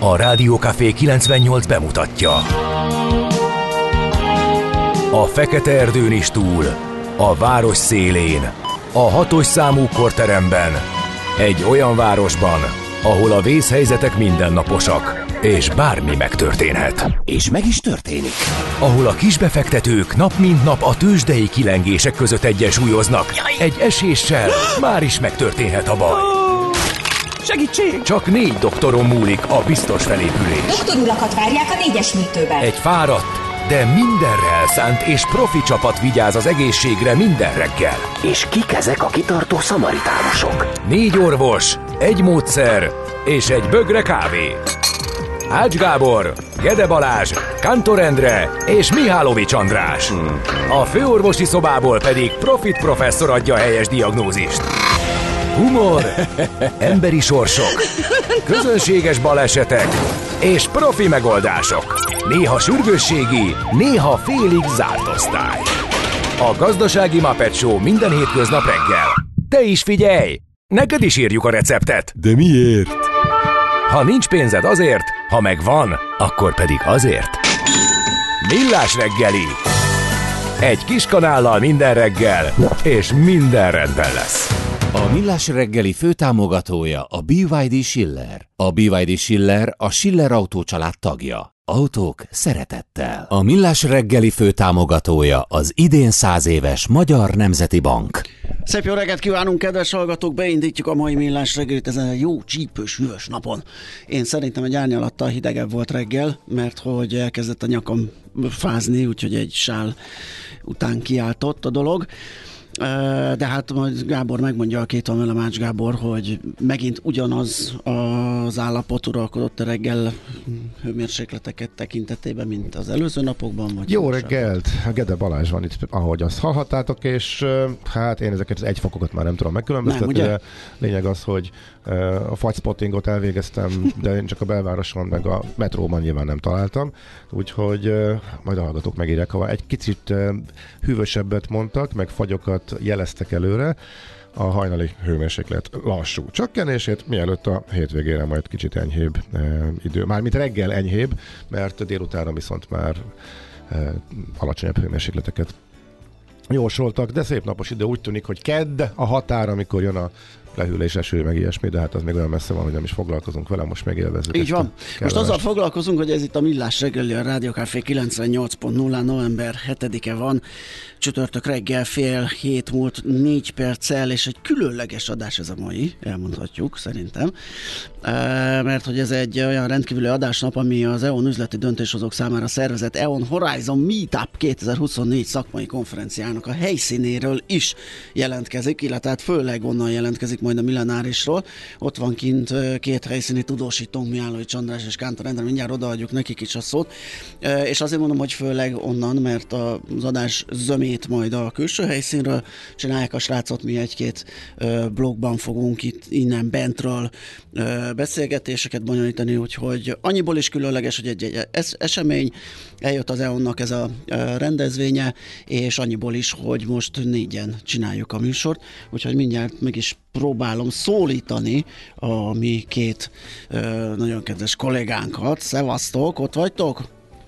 A Rádiókafé 98 bemutatja. A fekete erdőn is túl, a város szélén, a 6-os számú korteremben, egy olyan városban, ahol a vészhelyzetek mindennaposak, és bármi megtörténhet. És meg is történik. Ahol a kisbefektetők nap mint nap a tőzsdei kilengések között egyensúlyoznak. Egy eséssel már is megtörténhet a baj. Segítség! Csak 4 doktoron múlik a biztos felépülés. Doktor urakat várják a 4-es műtőben. Egy fáradt, de mindenre elszánt és profi csapat vigyáz az egészségre minden reggel. És kik ezek a kitartó szamaritánusok? 4 orvos, egy módszer és egy bögre kávé. Ács Gábor, Gede Balázs, Kántor Endre és Mihálovics András. A főorvosi szobából pedig Profit professzor adja a helyes diagnózist. Humor, emberi sorsok, közönséges balesetek és profi megoldások. Néha sürgősségi, néha félig zárt osztály. A Gazdasági Muppet Show minden hétköznap reggel. Te is figyelj! Neked is írjuk a receptet. De miért? Ha nincs pénzed azért, ha megvan, akkor pedig azért. Millás reggeli. Egy kis kanállal minden reggel, és minden rendben lesz. A Millás reggeli főtámogatója a BYD Schiller. A BYD Schiller a Schiller Autó család tagja. Autók szeretettel. A Millás reggeli főtámogatója az idén 100 éves Magyar Nemzeti Bank. Szép jó reggelt kívánunk, kedves hallgatók! Beindítjuk a mai Millás reggelit ezen a jó, csípős, hűvös napon. Én szerintem egy árnyalattal hidegebb volt reggel, mert hogy elkezdett a nyakam fázni, úgyhogy egy sál után kiáltott a dolog. De hát majd Gábor megmondja, a két van velem, Ács Gábor, hogy megint ugyanaz az állapot uralkodott a reggel hőmérsékleteket tekintetében, mint az előző napokban. Vagy jó reggelt! Gede Balázs van itt, ahogy azt hallhattátok, és hát én ezeket az egyfokokat már nem tudom megkülönböztetni, de lényeg az, hogy a fagyspottingot elvégeztem, de én csak a belvároson, meg a metróban nyilván nem találtam, úgyhogy majd a hallgatók megírják, ha egy kicsit hűvösebbet mondtak, meg fagyokat jeleztek előre, a hajnali hőmérséklet lassú csökkenését, mielőtt a hétvégére majd kicsit enyhébb idő. Mármint reggel enyhébb, mert délutánra viszont már alacsonyabb hőmérsékleteket jósoltak, de szép napos idő, úgy tűnik, hogy kedd a határ, amikor jön a lehűlés, eső, meg ilyesmi, de hát az még olyan messze van, hogy nem is foglalkozunk vele, most megélvezzük. Így van. Most azzal foglalkozunk, hogy ez itt a Millás reggeli, a Rádiókafé 98.0, november 7-e van, csütörtök reggel 6:30 múlt 4 perccel, és egy különleges adás ez a mai, elmondhatjuk szerintem, mert hogy ez egy olyan rendkívüli adásnap, ami az EON üzleti döntéshozók számára szervezett EON Horizon Meetup 2024 szakmai konferenciának a helyszínéről is jelentkezik, illetve hát főleg onnan jelentkezik majd a Millenárisról. Ott van kint két helyszíni tudósítónk, Mihálovics András és Kántor Endre, mindjárt odaadjuk nekik is a szót. És azért mondom, hogy főleg onnan, mert az adás zömét majd a külső helyszínről csinálják a srácot, mi egy-két blogban fogunk itt innen bentről beszélgetéseket bonyolítani, úgyhogy annyiból is különleges, hogy egy esemény, eljött az EON-nak ez a rendezvénye, és annyiból is, hogy most 4-en csináljuk a műsort, úgyhogy mindjárt meg is próbálom szólítani a mi két nagyon kedves kollégánkat. Szevasztok, ott vagytok?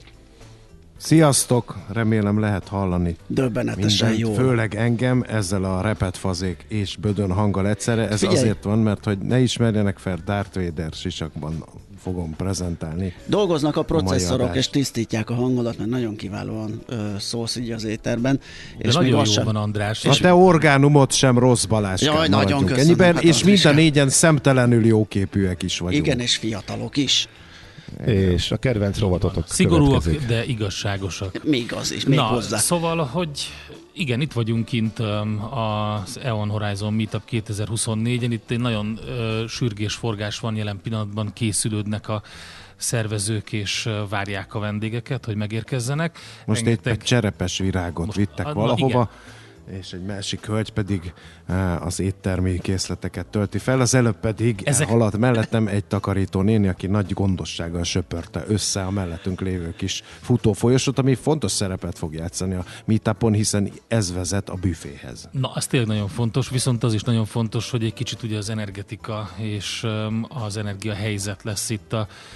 Sziasztok, remélem lehet hallani. Döbbenetesen jó. Főleg engem ezzel a repetfazék és bödön hanggal egyszerre. Ez Figyelj. Azért van, mert hogy ne ismerjenek fel, Darth Vader sisakban fogom prezentálni. Dolgoznak a processzorok, és tisztítják a hangodat, mert nagyon kiválóan szólsz így az éterben. De és nagyon jó van, András. A te orgánumot sem rossz, Balázs. Jaj, nagyon köszönöm. Ennyiben, hát és mind a 4-en szemtelenül jóképűek is vagyunk. Igen, és fiatalok is. És a kedvenc rovatotok szigorúak, következik. de igazságosak. Még az is, még hozzá. Szóval, hogy igen, itt vagyunk kint az EON Horizon Meetup 2024-en. Itt egy nagyon sürgés forgás van jelen pillanatban, készülődnek a szervezők, és várják a vendégeket, hogy megérkezzenek. Most egy cserepes virágot vittek valahova, és egy másik hölgy pedig az éttermi készleteket tölti fel. Az előbb pedig haladt mellettem egy takarító néni, aki nagy gondossággal söpörte össze a mellettünk lévő kis futófolyosot, ami fontos szerepet fog játszani a meetupon, hiszen ez vezet a büféhez. Na, az tényleg nagyon fontos, viszont az is nagyon fontos, hogy egy kicsit ugye az energetika és az energiahelyzet lesz itt a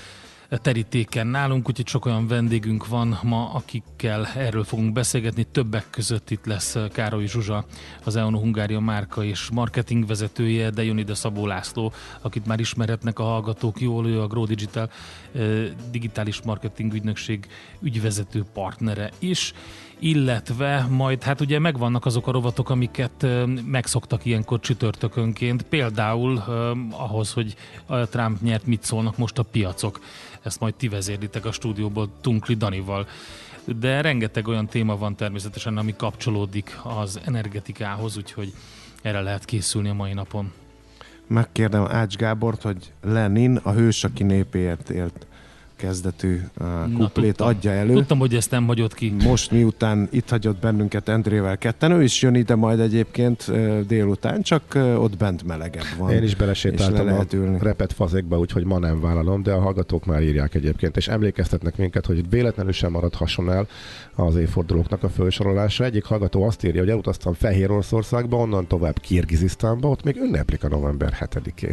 terítéken nálunk, úgyhogy sok olyan vendégünk van ma, akikkel erről fogunk beszélgetni. Többek között itt lesz Károly Zsuzsa, az EON Hungária márka és marketing vezetője, de jön ide Szabó László, akit már ismerhetnek a hallgatók jól, ő a Grow Digital digitális marketing ügynökség ügyvezető partnere is, illetve majd hát ugye megvannak azok a rovatok, amiket megszoktak ilyenkor csütörtökönként, például ahhoz, hogy Trump nyert, mit szólnak most a piacok. Ezt majd ti vezérlitek a stúdióból Tunkli Danival. De rengeteg olyan téma van természetesen, ami kapcsolódik az energetikához, úgyhogy erre lehet készülni a mai napon. Megkérdem Ács Gábort, hogy Lenin, a hős, aki népéért élt kezdetű kuplét adja elő. Tudtam, hogy ezt nem hagyott ki. Most miután itt hagyott bennünket Endrével ketten, ő is jön ide majd egyébként délután, csak ott bent melegebb van. Én is belesétáltam a repet fazékba, úgyhogy ma nem vállalom, de a hallgatók már írják egyébként, és emlékeztetnek minket, hogy véletlenül sem maradhasson el az évfordulóknak a felsorolása. Egyik hallgató azt írja, hogy elutaztam Fehéroroszországba, onnan tovább Kirgizisztánba, ott még ünneplik a november 7-ét.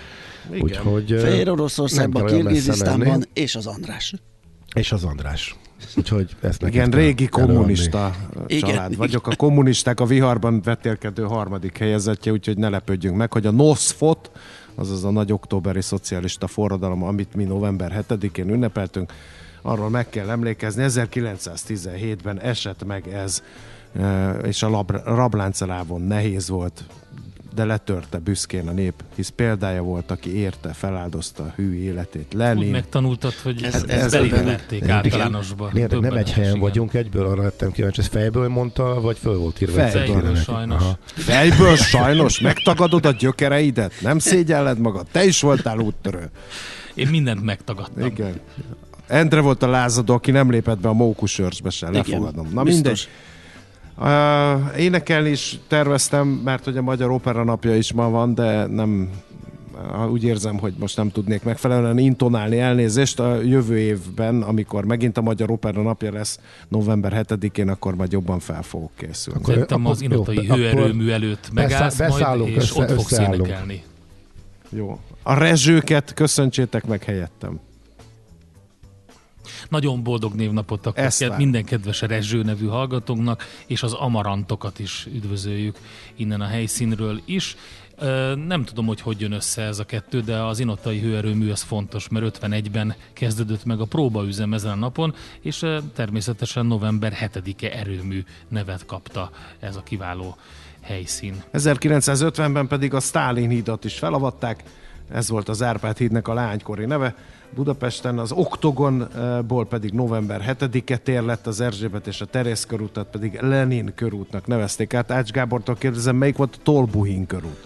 Úgyhogy Fehér-Oroszországban, Kirgizisztánban és az András. És az András. Úgyhogy ezt igen, régi kommunista család vagyok. A kommunisták a viharban vetélkedő harmadik helyezettje, úgyhogy ne lepődjünk meg, hogy a NOSZFOT, azaz a nagy októberi szocialista forradalom, amit mi november 7-én ünnepeltünk, arról meg kell emlékezni, 1917-ben esett meg ez, és a rabláncalávon nehéz volt, de letörte büszkén a nép, hisz példája volt, aki érte, feláldozta a hű életét. Lenin. Úgy megtanultad, hogy ezt beléverték általánosba. Nem egy helyen vagyunk, egyből arra lettem kíváncsi, ez fejből mondta, vagy föl volt írva? Fejből sajnos. Fejből sajnos? Megtagadod a gyökereidet? Nem szégyelled magad? Te is voltál úttörő. Én mindent megtagadtam. Igen. Endre volt a lázadó, aki nem lépett be a mókusörcsbe se, lefogadom. Na mindegy. Énekelni is terveztem, mert hogy a Magyar Opera napja is ma van, de nem, úgy érzem, hogy most nem tudnék megfelelően intonálni, elnézést. A jövő évben, amikor megint a Magyar Opera napja lesz november 7-én, akkor majd jobban fel fogok készülni. Szerintem az Inotai hőerőmű előtt megállsz majd, és ott fogsz énekelni. Jó. A rezsőket köszöntsétek meg helyettem. Nagyon boldog névnapot akkor minden kedves Rezső nevű hallgatónknak, és az amarantokat is üdvözöljük innen a helyszínről is. Nem tudom, hogy jön össze ez a kettő, de az Inotai hőerőmű az fontos, mert 51-ben kezdődött meg a próbaüzem ezen a napon, és természetesen november 7-e erőmű nevet kapta ez a kiváló helyszín. 1950-ben pedig a Sztálin hídat is felavatták, ez volt az Árpád hídnek a leánykori neve. Budapesten az Oktogonból pedig november 7-e tér lett, az Erzsébet és a Terész körútat pedig Lenin körútnak nevezték át. Ács Gábortól kérdezem, melyik volt a Tolbuhin körút?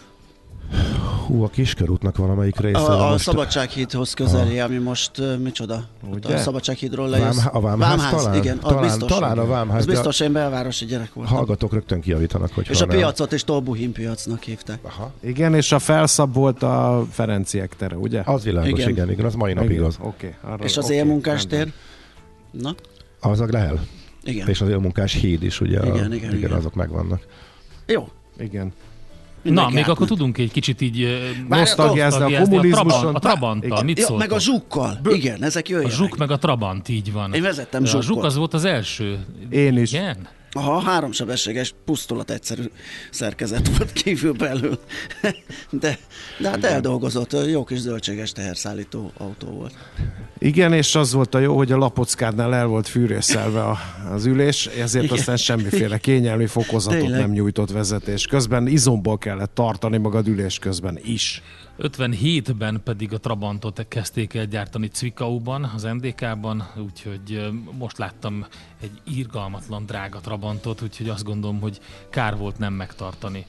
A Kiskörútnak valamelyik része. A Szabadsághídhoz közeli, ami most micsoda? A Szabadsághídról lejössz. A Vámház talán? Igen, talán a Vámház. Az biztos, én belvárosi gyerek voltam. Hallgatók rögtön kijavítanak, hogy és a piacot is Tolbuhin piacnak hívták. Aha. Igen, és a felszab volt a Ferenciek tere, ugye? Az világos, igen, az mai napig az. Okay, és az élmunkástér? Na? Az a Lehel. Igen. És az élmunkás híd is, ugye? Igen, azok megvannak. Jó. Igen. Mindenki még akkor tudunk egy kicsit így nosztalgiázni a kommunizmuson. A Trabanttal, mit szóltok? Meg a Zsukkal. Igen, ezek jöjjenek. A Zsuk meg a Trabant, így van. Én vezettem Zsukkot. A Zsuk az volt az első. Én is. Igen? Aha, 3 sebességes, pusztulat egyszerű szerkezet volt kívül belül. De hát eldolgozott, jó kis zöldséges teherszállító autó volt. Igen, és az volt a jó, hogy a Lapockádnál el volt fűrészelve az ülés, ezért igen. Aztán semmiféle kényelmi fokozatot tényleg nem nyújtott vezetés. Közben izomból kellett tartani magad ülés közben is. 57-ben pedig a Trabantot kezdték el gyártani Zwickauban, az NDK-ban, úgyhogy most láttam egy irgalmatlan drága Trabantot, úgyhogy azt gondolom, hogy kár volt nem megtartani.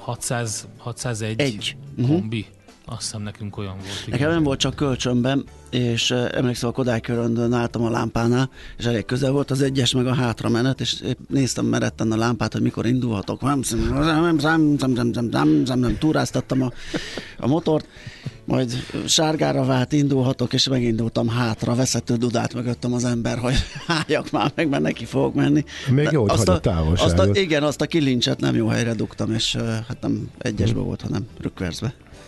601 kombi. Azt hiszem nekünk olyan volt. Nekem nem volt csak kölcsönben, és emlékszem a Kodály-köröndön álltam a lámpánál, és elég közel volt az 1-es meg a hátra menet, és néztem meretten a lámpát, hogy mikor indulhatok. Túráztattam a motort, majd sárgára vált, indulhatok, és megindultam hátra, veszető dudát mögöttem az ember, hogy álljak már meg, mert neki fogok menni. Még jó, hogy hagy a távolságot. Igen, azt a kilincset nem jó helyre dugtam, és hát nem 1-esbe volt, hanem rükverzbe.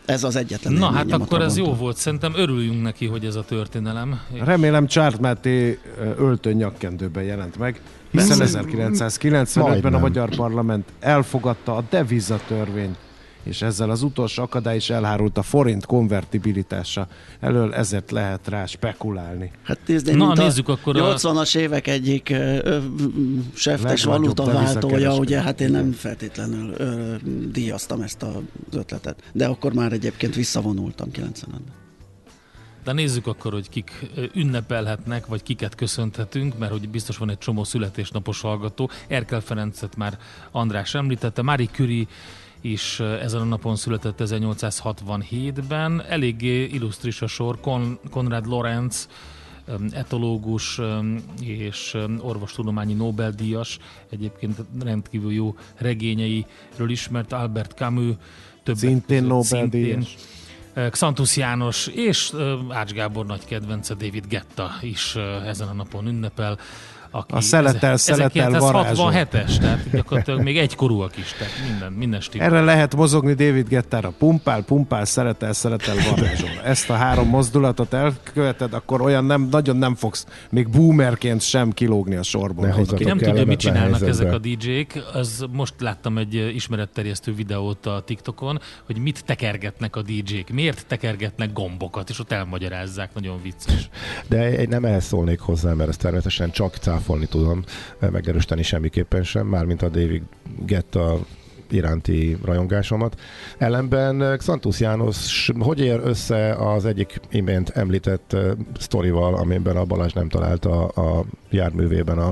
Ez az egyetlen. Na hát akkor ez jó volt, szerintem örüljünk neki, hogy ez a történelem. Remélem Csárd Máté öltön nyakkendőben jelent meg, hiszen 1995-ben a Magyar Parlament elfogadta a devizatörvényt, és ezzel az utolsó akadály is elhárult a forint konvertibilitása elől, ezért lehet rá spekulálni. Hát nézzük akkor 80-as évek egyik seftes valutaváltója, ugye, hát én nem feltétlenül díjaztam ezt az ötletet, de akkor már egyébként visszavonultam 95-ben. De nézzük akkor, hogy kik ünnepelhetnek, vagy kiket köszönhetünk, mert hogy biztos van egy csomó születésnapos hallgató. Erkel Ferencet már András említette, Marie Curie is ezen a napon született 1867-ben. Eléggé illusztris a sor. Konrad Lorenz, etológus és orvostudományi Nobel-díjas, egyébként rendkívül jó regényeiről ismert, Albert Camus, szintén Nobel-díjas. Xantus János és Ács Gábor nagy kedvence David Guetta is ezen a napon ünnepel. A szeletel varázsol. 1967-es, tehát gyakorlatilag még egykorúak is, tehát minden stílus. Erre lehet mozogni David Guettára. Pumpál, szeretel, varázsol. Ezt a 3 mozdulatot elköveted, akkor olyan nagyon nem fogsz még boomerként sem kilógni a sorból. Nem tudja, mit csinálnak ezek a DJ-k. Most láttam egy ismeretterjesztő videót a TikTokon, hogy mit tekergetnek a DJ-k. Miért tekergetnek gombokat, és ott elmagyarázzák. Nagyon vicces. De nem ehhez szólnék hozzá, mert ezt természetesen csak cáfolni tudom, megerősíteni semmiképpen sem, mármint a David Guetta iránti rajongásomat. Ellenben Xantus János hogy ér össze az egyik imént említett sztorival, amiben a Balázs nem találta a járművében a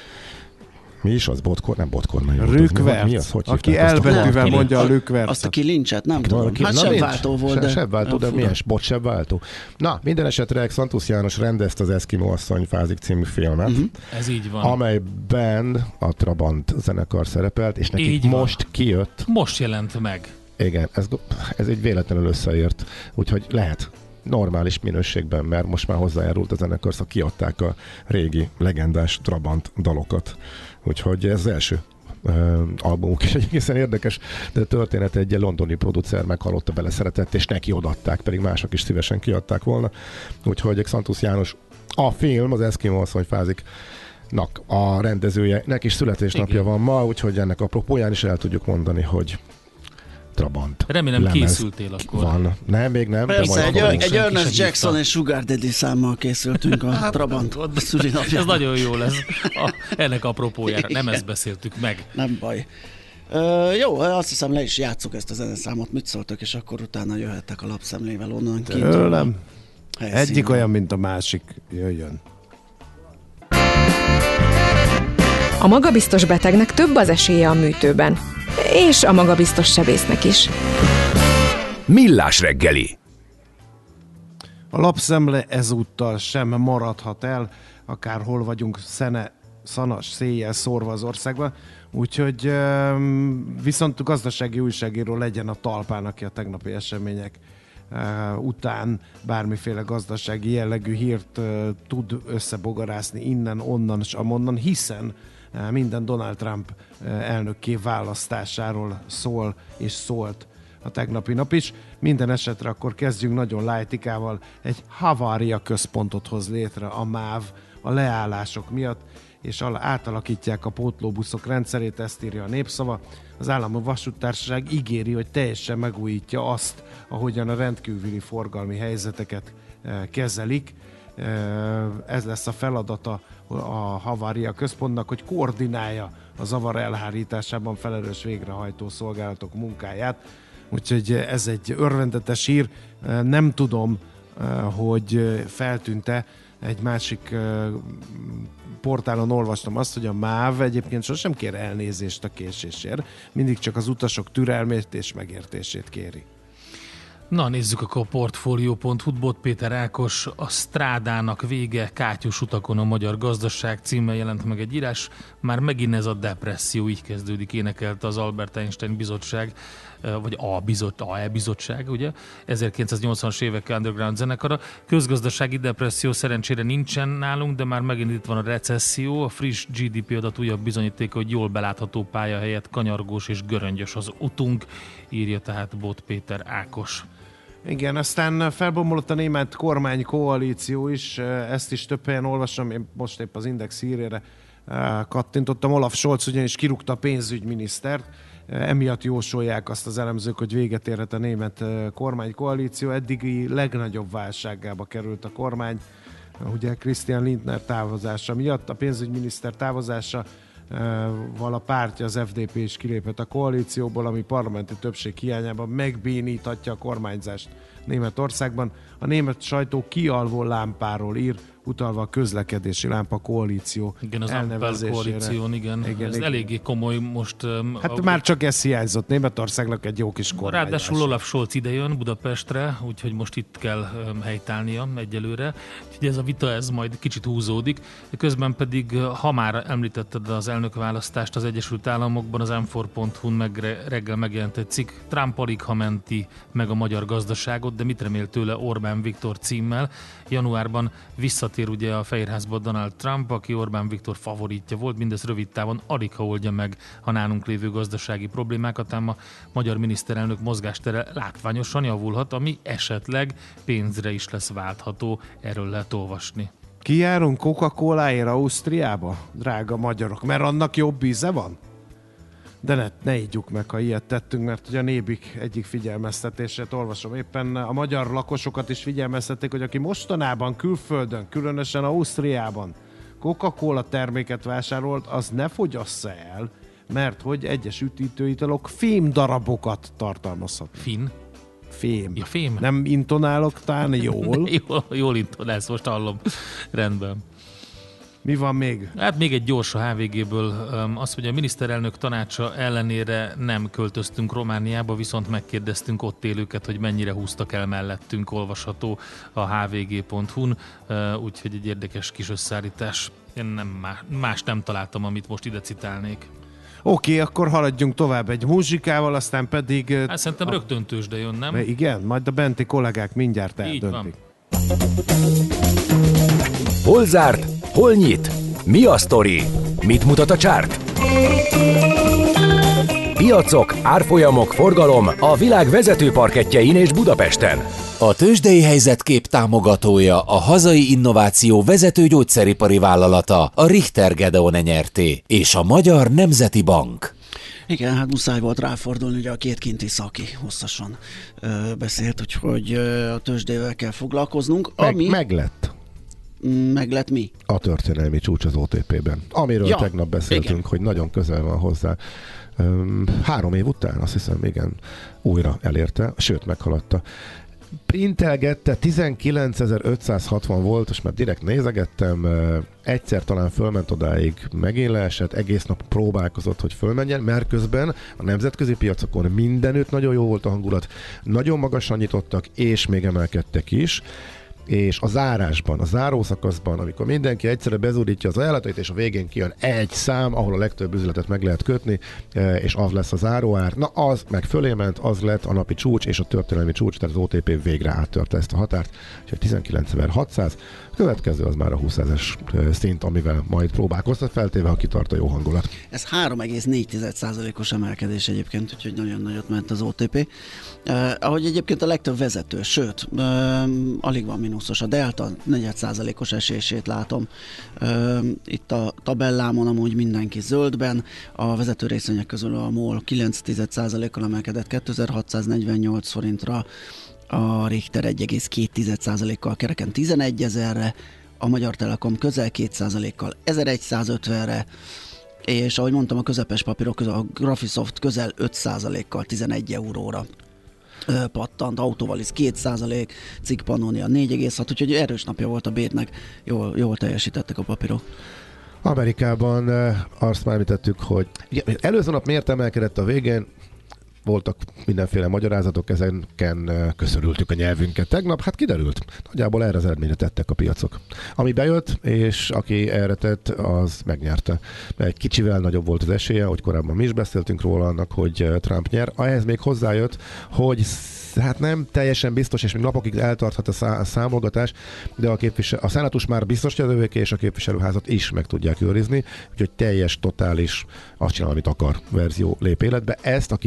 mi is az? Nem botkormány. Rükvert. Mi az? Aki elbetűvel mondja a rükvert. Azt a kilincset, nem tudom. Hát sebváltó volt. Sebváltó, de milyen sportsebváltó. Na, minden esetre Xantus János rendezte az Eszkimó asszony fázik című filmet. Ez így van. Amelyben a Trabant zenekar szerepelt, és nekik most kijött. Most jelent meg. Igen, ez egy véletlenül összeért. Úgyhogy lehet normális minőségben, mert most már hozzájárult a zenekar, szóval kiadták a régi legendás Trabant dalokat. Úgyhogy ez az első albumuk, és egy egészen érdekes de történet, egy londoni producer meghallotta, beleszeretett, és neki odatták, pedig mások is szívesen kiadták volna. Úgyhogy Xantus János, a film, az Eszkimó asszony fáziknak a rendezője, neki is születésnapja van ma, úgyhogy ennek apropóján is el tudjuk mondani, hogy Trabant. Remélem készültél akkor. Van. Nem, még nem. Persze, egy Ernest Jackson és Sugar Daddy számmal készültünk a Trabant szülinapjára. Ez nagyon jó lesz. Ennek apropójára. Nem ezt beszéltük meg. Nem baj. Jó, azt hiszem le is játsszuk ezt a zeneszámot. Mit szóltok, és akkor utána jöhettek a lapszemlével onnan kint. Tőlem. Egyik olyan, mint a másik. Jöjjön. A magabiztos betegnek több az esélye a műtőben. És a magabiztos sebésznek is. Millás reggeli. A lapszemle ezúttal sem maradhat el, akárhol vagyunk szanas széjjel szórva az országban, úgyhogy viszont gazdasági újságíró legyen a talpán, aki a tegnapi események után bármiféle gazdasági jellegű hírt tud összebogarászni innen, onnan és amonnan, hiszen minden Donald Trump elnökké választásáról szól és szólt a tegnapi nap is. Minden esetre akkor kezdjünk nagyon lájtikával. Egy havária központot hoz létre a MÁV a leállások miatt, és átalakítják a pótlóbuszok rendszerét, ezt írja a Népszava. Az Állami Vasúttársaság ígéri, hogy teljesen megújítja azt, ahogyan a rendkívüli forgalmi helyzeteket kezelik. Ez lesz a feladata a havária központnak, hogy koordinálja a zavar elhárításában felelős végrehajtó szolgálatok munkáját. Úgyhogy ez egy örvendetes hír. Nem tudom, hogy feltűnt-e, egy másik portálon olvastam azt, hogy a MÁV egyébként sosem kér elnézést a késésért, mindig csak az utasok türelmét és megértését kéri. Na, nézzük akkor a Portfolio.hu. Bot Péter Ákos, a Strádának vége, kátyus utakon a magyar gazdaság címmel jelent meg egy írás. Már megint ez a depresszió, így kezdődik, énekelte az Albert Einstein bizottság, vagy AE bizottság, ugye? 1980-as évek underground zenekara. Közgazdasági depresszió szerencsére nincsen nálunk, de már megint itt van a recesszió. A friss GDP adat újabb bizonyítéka, hogy jól belátható pálya helyett kanyargós és göröngyös az utunk, írja tehát Bot Péter Ákos. Igen, aztán felbomlott a német kormánykoalíció is, ezt is több helyen olvasom, én most épp az Index hírére kattintottam. Olaf Scholz ugyanis kirúgta a pénzügyminisztert, emiatt jósolják azt az elemzők, hogy véget érhet a német kormánykoalíció. Eddigi legnagyobb válságába került a kormány, ugye Christian Lindner távozása miatt, a pénzügyminiszter távozása vala pártja, az FDP is kilépett a koalícióból, ami parlamenti többség hiányában megbéníthatja a kormányzást Németországban. A német sajtó kialvó lámpáról ír, utalva a közlekedési lámpa koalíció elnevezésére. Koalíción, igen. Ez eléggé komoly most. Hát már csak ez hiányzott Németországnak egy jó kis kormányzás. Ráadásul Olaf Scholz idejön Budapestre, úgyhogy most itt kell helytállnia egyelőre. Úgyhogy ez a vita ez majd kicsit húzódik. Közben pedig, ha már említetted az elnökválasztást az Egyesült Államokban, az m4.hu-n reggel megjelent egy cikk. Trump alig ha menti meg a magyar gazdaságot, de mit remél tőle Orbán Viktor címmel. Januárban visszatér ugye a Fehérházba Donald Trump, aki Orbán Viktor favoritja volt, mindez rövid távon alig ha oldja meg a nálunk lévő gazdasági problémákat, ám a magyar miniszterelnök mozgástere látványosan javulhat, ami esetleg pénzre is lesz váltható, erről lehet olvasni. Kijárunk Coca-Coláért Ausztriába, drága magyarok, mert annak jobb íze van? De ne ígyjuk meg, ha ilyet tettünk, mert ugye a Nébik egyik figyelmeztetését olvasom. Éppen a magyar lakosokat is figyelmeztették, hogy aki mostanában külföldön, különösen Ausztriában Coca-Cola terméket vásárolt, az ne fogyassza el, mert hogy egyes üdítőitalok fémdarabokat tartalmazhat. Fém. Ja, fém. Nem intonálok talán jól? Jól intonálsz, most hallom. Rendben. Mi van még? Hát még egy gyors a HVG-ből. Az, hogy a miniszterelnök tanácsa ellenére nem költöztünk Romániába, viszont megkérdeztünk ott élőket, hogy mennyire húztak el mellettünk, olvasható a hvg.hu-n, úgyhogy egy érdekes kis összeállítás. Én más nem találtam, amit most ide citálnék. Oké, akkor haladjunk tovább egy muzsikával, aztán pedig... Hát szerintem rögtön tőzsde jön, nem? Igen, majd a benti kollégák mindjárt eldöntik. Hol zárt? Hol nyit? Mi a sztori? Mit mutat a csárt? Piacok, árfolyamok, forgalom a világ vezető parkettjein és Budapesten. A tőzsdei helyzetkép támogatója a hazai innováció vezető gyógyszeripari vállalata, a Richter Gedeon Nyrt. és a Magyar Nemzeti Bank. Igen, hát muszáj volt ráfordulni, ugye a két kinti szaki hosszasan beszélt, úgyhogy a tőzsdével kell foglalkoznunk. Meg lett mi? A történelmi csúcs az OTP-ben, amiről tegnap beszéltünk, igen, hogy nagyon közel van hozzá. 3 év után, azt hiszem, igen, újra elérte, sőt meghaladta. Printelgette, 19.560 volt, és már direkt nézegettem, egyszer talán fölment odáig, megint leesett, egész nap próbálkozott, hogy fölmenjen, mert közben a nemzetközi piacokon mindenütt nagyon jó volt a hangulat, nagyon magasan nyitottak, és még emelkedtek is, és a zárásban, a zárószakaszban, amikor mindenki egyszerre bezúdítja az ajánlatait, és a végén kijön egy szám, ahol a legtöbb üzletet meg lehet kötni, és az lesz a záróár. Na az meg fölé ment, az lett a napi csúcs és a történelmi csúcs, tehát az OTP végre áttörte ezt a határt, úgyhogy 19.600, következő az már a 20.000-es szint, amivel majd próbálkoztat, feltéve, ha kitart a jó hangulat. Ez 3,4%-os emelkedés egyébként, úgyhogy nagyon nagyot ment az OTP. Ahogy egyébként a legtöbb vezető, sőt, alig van mínuszos. A Delta 4%-os esését látom. Itt a tabellámon amúgy mindenki zöldben. A vezető részvények közül a MOL 9,1%-kal emelkedett 2648 forintra, a Richter 1,2%-kal kereken 11 000-re, a Magyar Telekom közel 2%-kal 1150-re, és ahogy mondtam, a közepes papírok közül a Graphisoft közel 5%-kal 11 euróra pattant, Autovalis 2%, Cikk Pannonia 4,6, úgyhogy erős napja volt a Bétnek, jól teljesítettek a papírok. Amerikában azt már említettük, hogy előző nap miért emelkedett a végén, voltak mindenféle magyarázatok, ezeken köszörültük a nyelvünket. Tegnap, hát kiderült, nagyjából erre az eredményre tettek a piacok. Ami bejött, és aki erre tett, az megnyerte. Egy kicsivel nagyobb volt az esélye, hogy korábban mi is beszéltünk róla annak, hogy Trump nyer. Ehhez még hozzájött, hogy hát nem teljesen biztos, és még napokig eltarthat a számolgatás, de a szenátus már biztos jelövéké, és a képviselőházat is meg tudják őrizni, úgyhogy teljes, totális, azt csinál, amit akar verzió lép életbe. Ezt a kiszámítható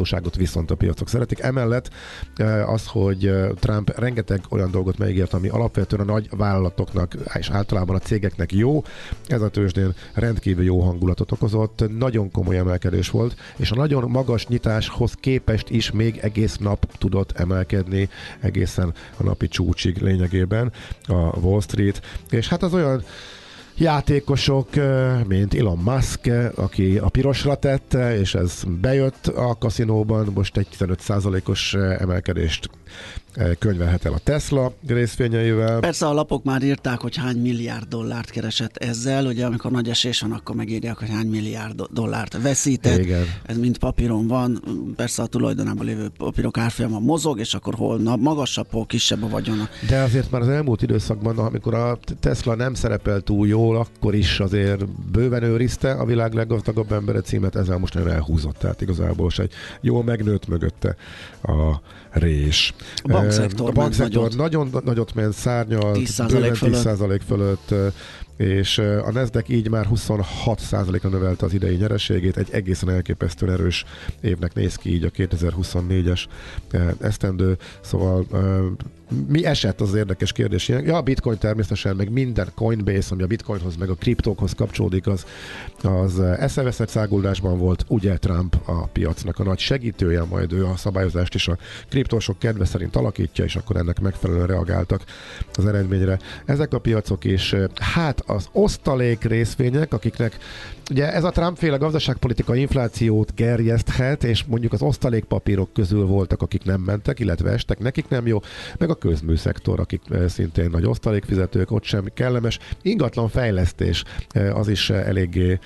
átláthatóságot viszont a piacok szeretik. Emellett az, hogy Trump rengeteg olyan dolgot megígért, ami alapvetően a nagy vállalatoknak és általában a cégeknek jó. Ez a tőzsdén rendkívül jó hangulatot okozott, nagyon komoly emelkedés volt, és a nagyon magas nyitáshoz képest is még egész nap tudott emelkedni, egészen a napi csúcsig lényegében a Wall Street. És hát az olyan játékosok, mint Elon Musk, aki a pirosra tette, és ez bejött a kaszinóban, most egy 15%-os emelkedést könyvelhet el a Tesla részvényeivel. Persze a lapok már írták, hogy hány milliárd dollárt keresett ezzel, ugye amikor nagy esés van, akkor megírják, hogy hány milliárd dollárt veszített. Igen. Ez mind papíron van, persze a tulajdonában lévő papírok árfolyama mozog, és akkor hol magasabb, hol kisebb a vagyona. De azért már az elmúlt időszakban, amikor a Tesla nem szerepel túl jól, akkor is azért bőven őrizte a világ leggazdagabb embere címet, ezzel most nagyon elhúzott, tehát igazából egy jól megnőtt mögötte a rés. A bankszektor nagyon nagyot ment, szárnyalt, 10% fölött, és a Nasdaq így már 26%-ra növelte az idei nyereségét, egy egészen elképesztően erős évnek néz ki így a 2024-es esztendő, szóval mi esett, az érdekes kérdés. Ja, a Bitcoin természetesen, meg minden Coinbase, ami a Bitcoinhoz, meg a kriptókhoz kapcsolódik, az eszeveszett száguldásban volt, ugye Trump a piacnak a nagy segítője, majd ő a szabályozást is a kriptósok kedve szerint alakítja, és akkor ennek megfelelően reagáltak az eredményre. Ezek a piacok is, hát az osztalék részvények, akiknek ugye ez a Trump-féle gazdaságpolitika inflációt gerjeszthet, és mondjuk az osztalékpapírok közül voltak, akik nem mentek, illetve estek, nekik nem jó, meg a közműszektor, akik szintén nagy osztalékfizetők, ott sem kellemes. Ingatlan fejlesztés, az is eléggé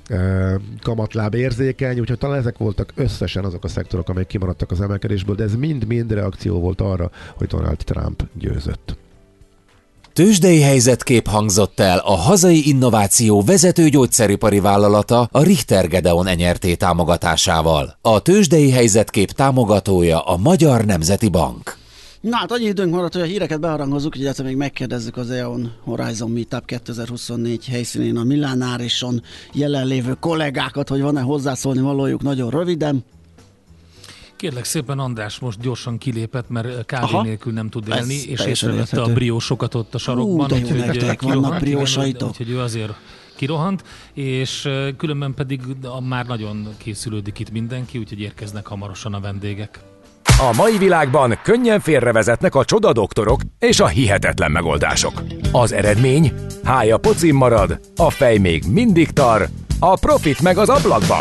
kamatláb érzékeny, úgyhogy talán ezek voltak összesen azok a szektorok, amelyek kimaradtak az emelkedésből, de ez mind-mind reakció volt arra, hogy Donald Trump győzött. Tőzsdei helyzetkép hangzott el a hazai innováció vezető gyógyszeripari vállalata a Richter Gedeon Enyerté támogatásával. A tőzsdei helyzetkép támogatója a Magyar Nemzeti Bank. Na hát annyi időnk maradt, hogy a híreket beharangozzuk, illetve még megkérdezzük az EON Horizon Meetup 2024 helyszínén a Milánárison jelenlévő kollégákat, hogy van-e hozzászólni valójuk nagyon röviden. Kérlek szépen, András most gyorsan kilépett, mert kávé nélkül nem tud élni, és észrevette a briósokat ott a sarokban. De jó, nektek vannak briósaitok. Úgyhogy ő azért kirohant, és különben pedig már nagyon készülődik itt mindenki, úgyhogy érkeznek hamarosan a vendégek. A mai világban könnyen félrevezetnek a csodadoktorok és a hihetetlen megoldások. Az eredmény? Hája pocim marad, a fej még mindig tar, a profit meg az ablakban.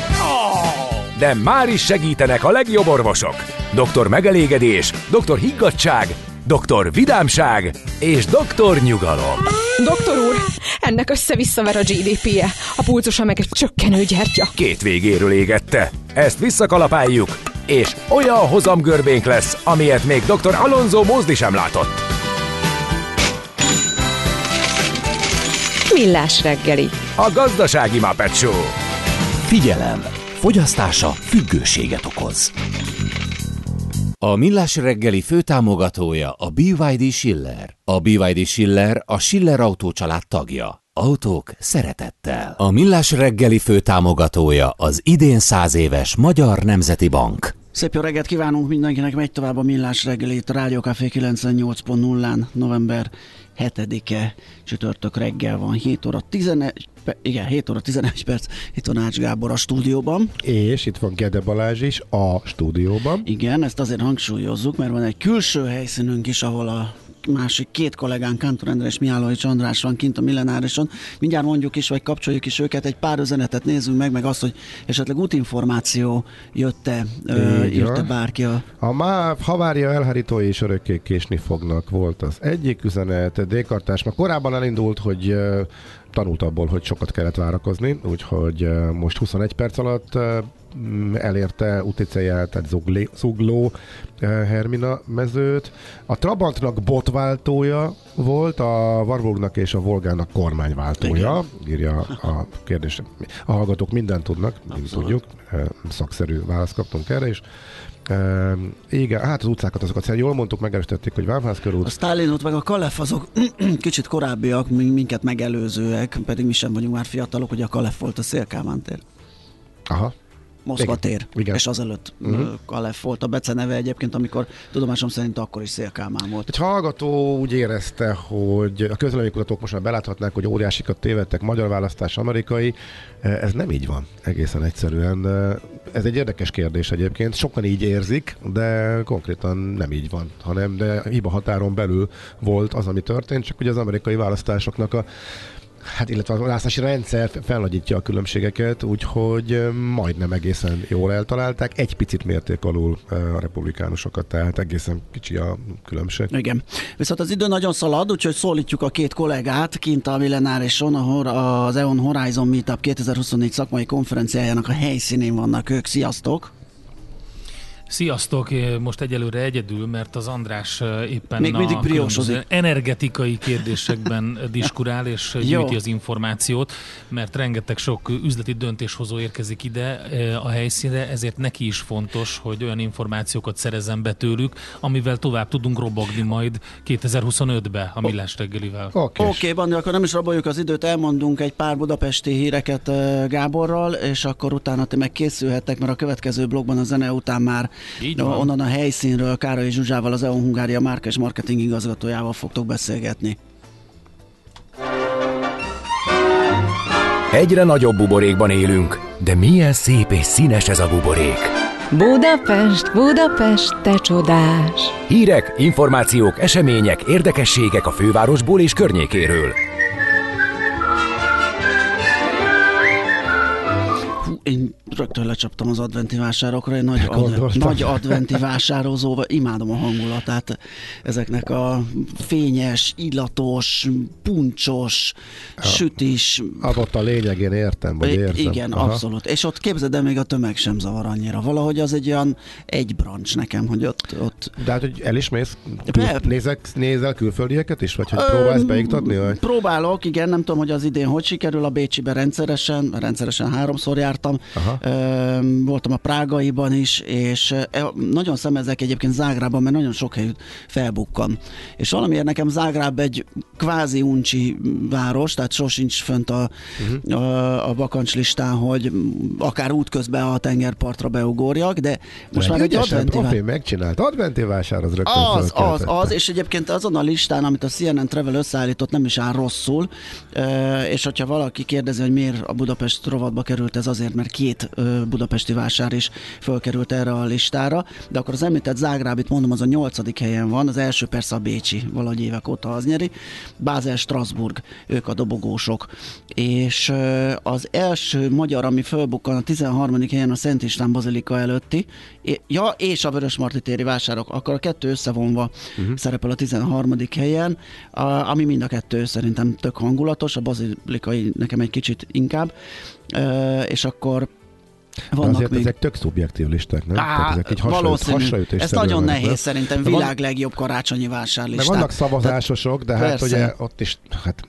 De már is segítenek a legjobb orvosok. Doktor megelégedés, doktor higgadtság, doktor vidámság és doktor nyugalom. Doktor úr, ennek össze-visszaver a GDP-je, a pulcosa meg egy csökkenő gyertya. Két végéről égette. Ezt visszakalapáljuk, és olyan hozamgörbénk lesz, amilyet még dr. Alonso Mózdi sem látott. Millás reggeli. A gazdasági Muppet Show. Figyelem! Fogyasztása függőséget okoz. A Millás reggeli főtámogatója a BYD Schiller. A BYD Schiller a Schiller Autó család tagja. Autók szeretettel. A Millás reggeli főtámogatója az idén 100 éves Magyar Nemzeti Bank. Szép jó reggelt kívánunk mindenkinek, megy tovább a Millás reggeli itt a Rádió Café 98.0-án, november 7-e csütörtök reggel van, 7 óra 11 perc, itt van Ács Gábor a stúdióban. És itt van Gede Balázs is a stúdióban. Igen, ezt azért hangsúlyozzuk, mert van egy külső helyszínünk is, ahol a másik két kollégánk, Kántor Endre és Mihálovics András van kint a Millenárison. Mindjárt mondjuk is, vagy kapcsoljuk is őket, egy pár üzenetet nézzünk meg azt, hogy esetleg útinformáció jött-e bárki a MÁV havária elhárítói és örökké késni fognak, volt az egyik üzenet. D-kartás ma korábban elindult, hogy tanult abból, hogy sokat kellett várakozni, úgyhogy most 21 perc alatt elérte UTC-jel, tehát Zugló Hermina mezőt. A Trabantnak botváltója volt, a Warburgnak és a Volgának kormányváltója. Igen. Írja a kérdés. A hallgatók mindent tudnak, mind tudjuk. Szakszerű választ kaptunk erre is. Igen, hát az utcákat azokat jól mondtuk, megerősítették, hogy Vámház körút. A Sztálin út meg a Kalef azok kicsit korábbiak, minket megelőzőek, pedig mi sem vagyunk már fiatalok, hogy a Kalef volt a Szél Kálmán tér. Aha. Moszkva tér, és azelőtt Kalef volt a beceneve egyébként, amikor tudomásom szerint akkor is Széll Kálmán volt. Egy hallgató úgy érezte, hogy a közvéleménykutatók most már beláthatnák, hogy óriásikat tévedtek, magyar választás, amerikai. Ez nem így van, egészen egyszerűen. Ez egy érdekes kérdés egyébként. Sokan így érzik, de konkrétan nem így van, hanem de hiba határon belül volt az, ami történt, csak ugye az amerikai választásoknak illetve a választási rendszer felnagyítja a különbségeket, úgyhogy majdnem egészen jól eltalálták, egy picit mérték alul a republikánusokat, tehát egészen kicsi a különbség. Igen. Viszont az idő nagyon szalad, úgyhogy szólítjuk a két kollégát kint a Millenárison, az EON Horizon Meetup 2024 szakmai konferenciájának a helyszínén vannak ők. Sziasztok! Sziasztok! Most egyelőre egyedül, mert az András éppen még mindig briósodik. Energetikai kérdésekben diskurál és gyűjti az információt, mert rengeteg sok üzleti döntéshozó érkezik ide a helyszínre, ezért neki is fontos, hogy olyan információkat szerezzen be tőlük, amivel tovább tudunk robogni majd 2025-be a Millás reggelivel. Oké, Bandi, akkor nem is raboljuk az időt, elmondunk egy pár budapesti híreket Gáborral, és akkor utána te meg készülhettek, mert a következő blogban a zene után már onnan a helyszínről Károly Zsuzsával, az EON Hungária márka és marketing igazgatójával fogtok beszélgetni. Egyre nagyobb buborékban élünk, de milyen szép és színes ez a buborék. Budapest, Budapest, te csodás! Hírek, információk, események, érdekességek a fővárosból és környékéről. Én rögtön lecsaptam az adventi vásárokra, egy nagy adventi vásározóval, imádom a hangulatát ezeknek a fényes, illatos, puncsos, sütis. Adott a lényeg, én értem, vagy érzem. Igen, abszolút. És ott képzeld el, még a tömeg sem zavar annyira. Valahogy az egy olyan egy brancs nekem, hogy ott... De hát, hogy el is mész? Nézel külföldieket is? Vagy hogy próbálsz beiktatni? Vagy? Próbálok, igen, nem tudom, hogy az idén hogy sikerül, a Bécsiben rendszeresen 3-szor jártam. Voltam a prágaiban is, és nagyon szemezek egyébként Zágrában, mert nagyon sok helyütt felbukkan. És valamiért nekem Zágráb egy kvázi uncsi város, tehát sosincs fönt a bakancslistán, hogy akár útközben a tengerpartra beugorjak, de most már egy adventi megcsinált. Adventi vásár az rögtön az, és egyébként azon a listán, amit a CNN Travel összeállított, nem is áll rosszul, és hogyha valaki kérdezi, hogy miért a Budapest rovatba került, ez azért, mert 2 budapesti vásár is fölkerült erre a listára, de akkor az említett Zágrábit mondom, az a 8. helyen van, az első persze a bécsi, valahogy évek óta az nyeri, Bázel, Strasbourg, ők a dobogósok, és az első magyar, ami fölbukkan a 13. helyen a Szent István bazilika előtti, és a Vörösmarty téri vásárok, akkor a 2 összevonva szerepel a 13. helyen, ami mind a 2 szerintem tök hangulatos, a bazilikai nekem egy kicsit inkább, és akkor vannak azért még... ezek tök szubjektív listák, nem? Ezek így hasraütés. Ez nagyon nehéz szerintem, világ legjobb karácsonyi vásárlisták. De vannak szavazásosok, de hát ugye ott is,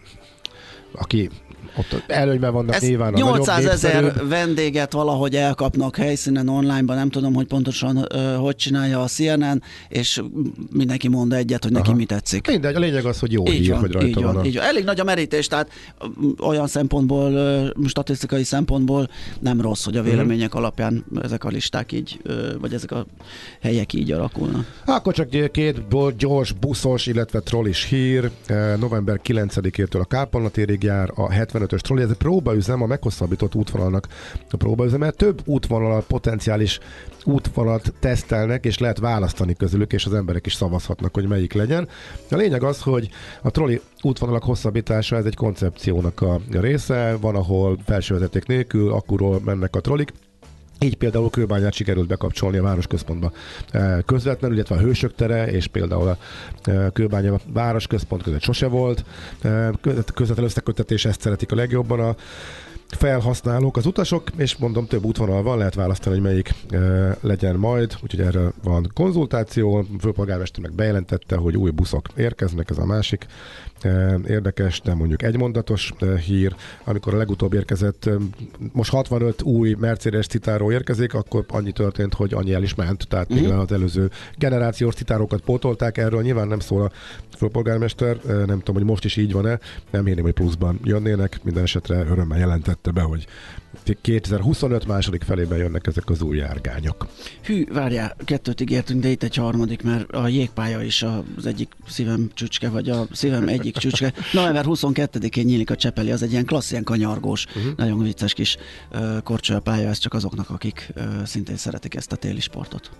aki ott előnyben vannak nyilván a 800 000 vendéget valahogy elkapnak helyszínen, onlineban, nem tudom, hogy pontosan hogy csinálja a CNN, és mindenki mond egyet, hogy neki mi tetszik. Mindegy, a lényeg az, hogy jó hír, hogy rajta van. Így van. Elég nagy a merítés, tehát olyan szempontból, statisztikai szempontból nem rossz, hogy a vélemények alapján ezek a listák így, vagy ezek a helyek így alakulnak. Akkor csak 2 gyors buszos, illetve trollis hír. November 9-től a Kápolna térig jár a 75-ös trolli, ez egy próbaüzem, a meghosszabbított útvonalnak a próbaüzem, mert több útvonal, potenciális útvonalat tesztelnek, és lehet választani közülük, és az emberek is szavazhatnak, hogy melyik legyen. A lényeg az, hogy a trolli útvonalak hosszabbítása, ez egy koncepciónak a része, van, ahol felsővezeték nélkül, akkurról mennek a trollik. Így például Kőbányát sikerült bekapcsolni a városközpontba közvetlenül, illetve a Hősök tere, és például a Kőbánya városközpont között sose volt. Közvetlen összeköttetés, ezt szeretik a legjobban a felhasználók, az utasok, és mondom, több útvonal van, lehet választani, hogy melyik legyen majd, úgyhogy erről van konzultáció. A főpolgármester meg bejelentette, hogy új buszok érkeznek, ez a másik érdekes, de mondjuk egymondatos hír. Amikor a legutóbb érkezett, most 65 új Mercedes Citaro érkezik, akkor annyi történt, hogy annyi el is ment, tehát még az előző generációs Citárokat pótolták, erről nyilván nem szól a főpolgármester, nem tudom, hogy most is így van-e, nem hinném, hogy pluszban jönnének, minden esetre örömmel jelentette. jelentette be, hogy 2025 második felében jönnek ezek az új járgányok. Hű, várjál, 2 ígértünk, de itt egy 3, mert a jégpálya is az egyik szívem csücske, vagy a szívem egyik csücske. November 22-én nyílik a Csepeli, az egy ilyen klassz, ilyen kanyargós, nagyon vicces kis korcsolyapálya, ez csak azoknak, akik szintén szeretik ezt a téli sportot.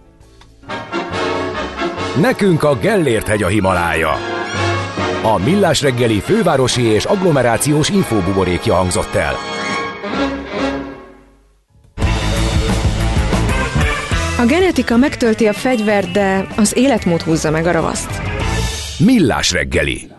Nekünk a Gellért-hegy a Himalája. A Millás reggeli fővárosi és agglomerációs infóbuborékja hangzott el. A genetika megtölti a fegyvert, de az életmód húzza meg a ravaszt. Millás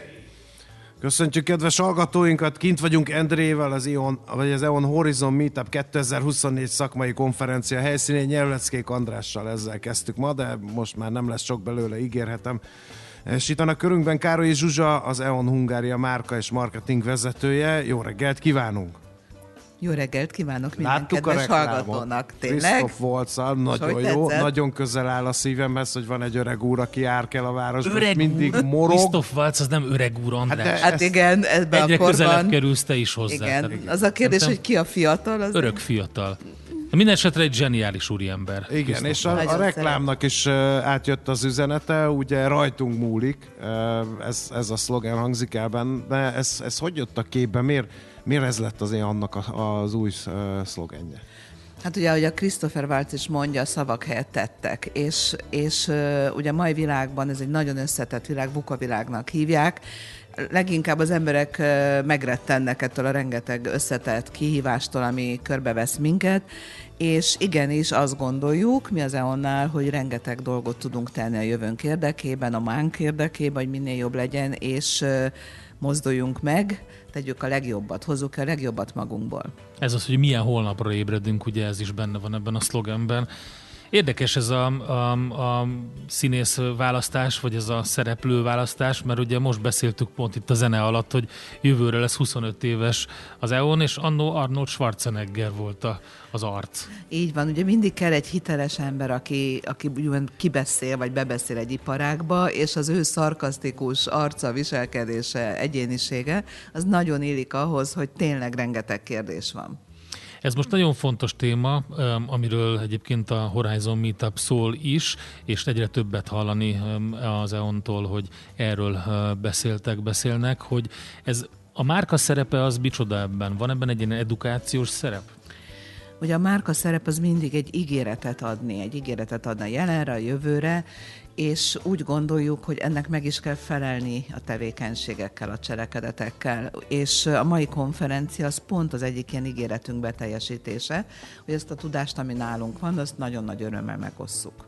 Köszöntjük kedves hallgatóinkat, kint vagyunk Endrével, az EON Horizon Meetup 2024 szakmai konferencia helyszínén, Nyerleckék Andrással ezzel kezdtük ma, de most már nem lesz sok belőle, ígérhetem. És itt van a körünkben Károly Zsuzsa, az EON Hungária márka és marketing vezetője. Jó reggelt kívánunk! Jó reggelt kívánok minden kedves hallgatónak, tényleg? Krisztof Volccal, nagyon jó, nagyon közel áll a szívemhez, hogy van egy öreg úr, aki árkel a városban, és mindig morog. Krisztof Volc, az nem öreg úr, András. Hát igen, ebben a korban. Egyre közelebb kerülsz te is hozzá. Igen, az a kérdés, hogy ki a fiatal. Az öreg fiatal. Minden esetre egy zseniális úriember. Igen, és a reklámnak is átjött az üzenete, ugye rajtunk múlik, ez a szlogen hangzik el benne, ez hogy jött a képbe, miért ez lett az annak az új szlogenje? Hát ugye, ahogy a Christopher Waltz is mondja, a szavak helyett tettek, és ugye a mai világban ez egy nagyon összetett világ, bukavilágnak hívják, leginkább az emberek megrettennek ettől a rengeteg összetett kihívástól, ami körbevesz minket, és igenis azt gondoljuk, mi az EON-nál, hogy rengeteg dolgot tudunk tenni a jövőnk érdekében, a mánk érdekében, hogy minél jobb legyen, és mozduljunk meg, tegyük a legjobbat, hozzuk a legjobbat magunkból. Ez az, hogy milyen holnapra ébredünk, ugye ez is benne van ebben a szlogenben. Érdekes ez a színész választás, vagy ez a szereplő választás, mert ugye most beszéltük pont itt a zene alatt, hogy jövőre lesz 25 éves az EON, és annó Arnold Schwarzenegger volt az arc. Így van, ugye mindig kell egy hiteles ember, aki kibeszél, vagy bebeszél egy iparágba, és az ő szarkasztikus arca, viselkedése, egyénisége, az nagyon illik ahhoz, hogy tényleg rengeteg kérdés van. Ez most nagyon fontos téma, amiről egyébként a Horizon Meetup szól is, és egyre többet hallani az EON-tól, hogy erről beszélnek, hogy ez a márka szerepe az micsoda ebben? Van ebben egy ilyen edukációs szerep? Ugye a márka szerep az mindig egy ígéretet adni a jelenre, a jövőre, és úgy gondoljuk, hogy ennek meg is kell felelni a tevékenységekkel, a cselekedetekkel, és a mai konferencia az pont az egyik ilyen ígéretünk beteljesítése, hogy ezt a tudást, ami nálunk van, azt nagyon nagy örömmel megosszuk.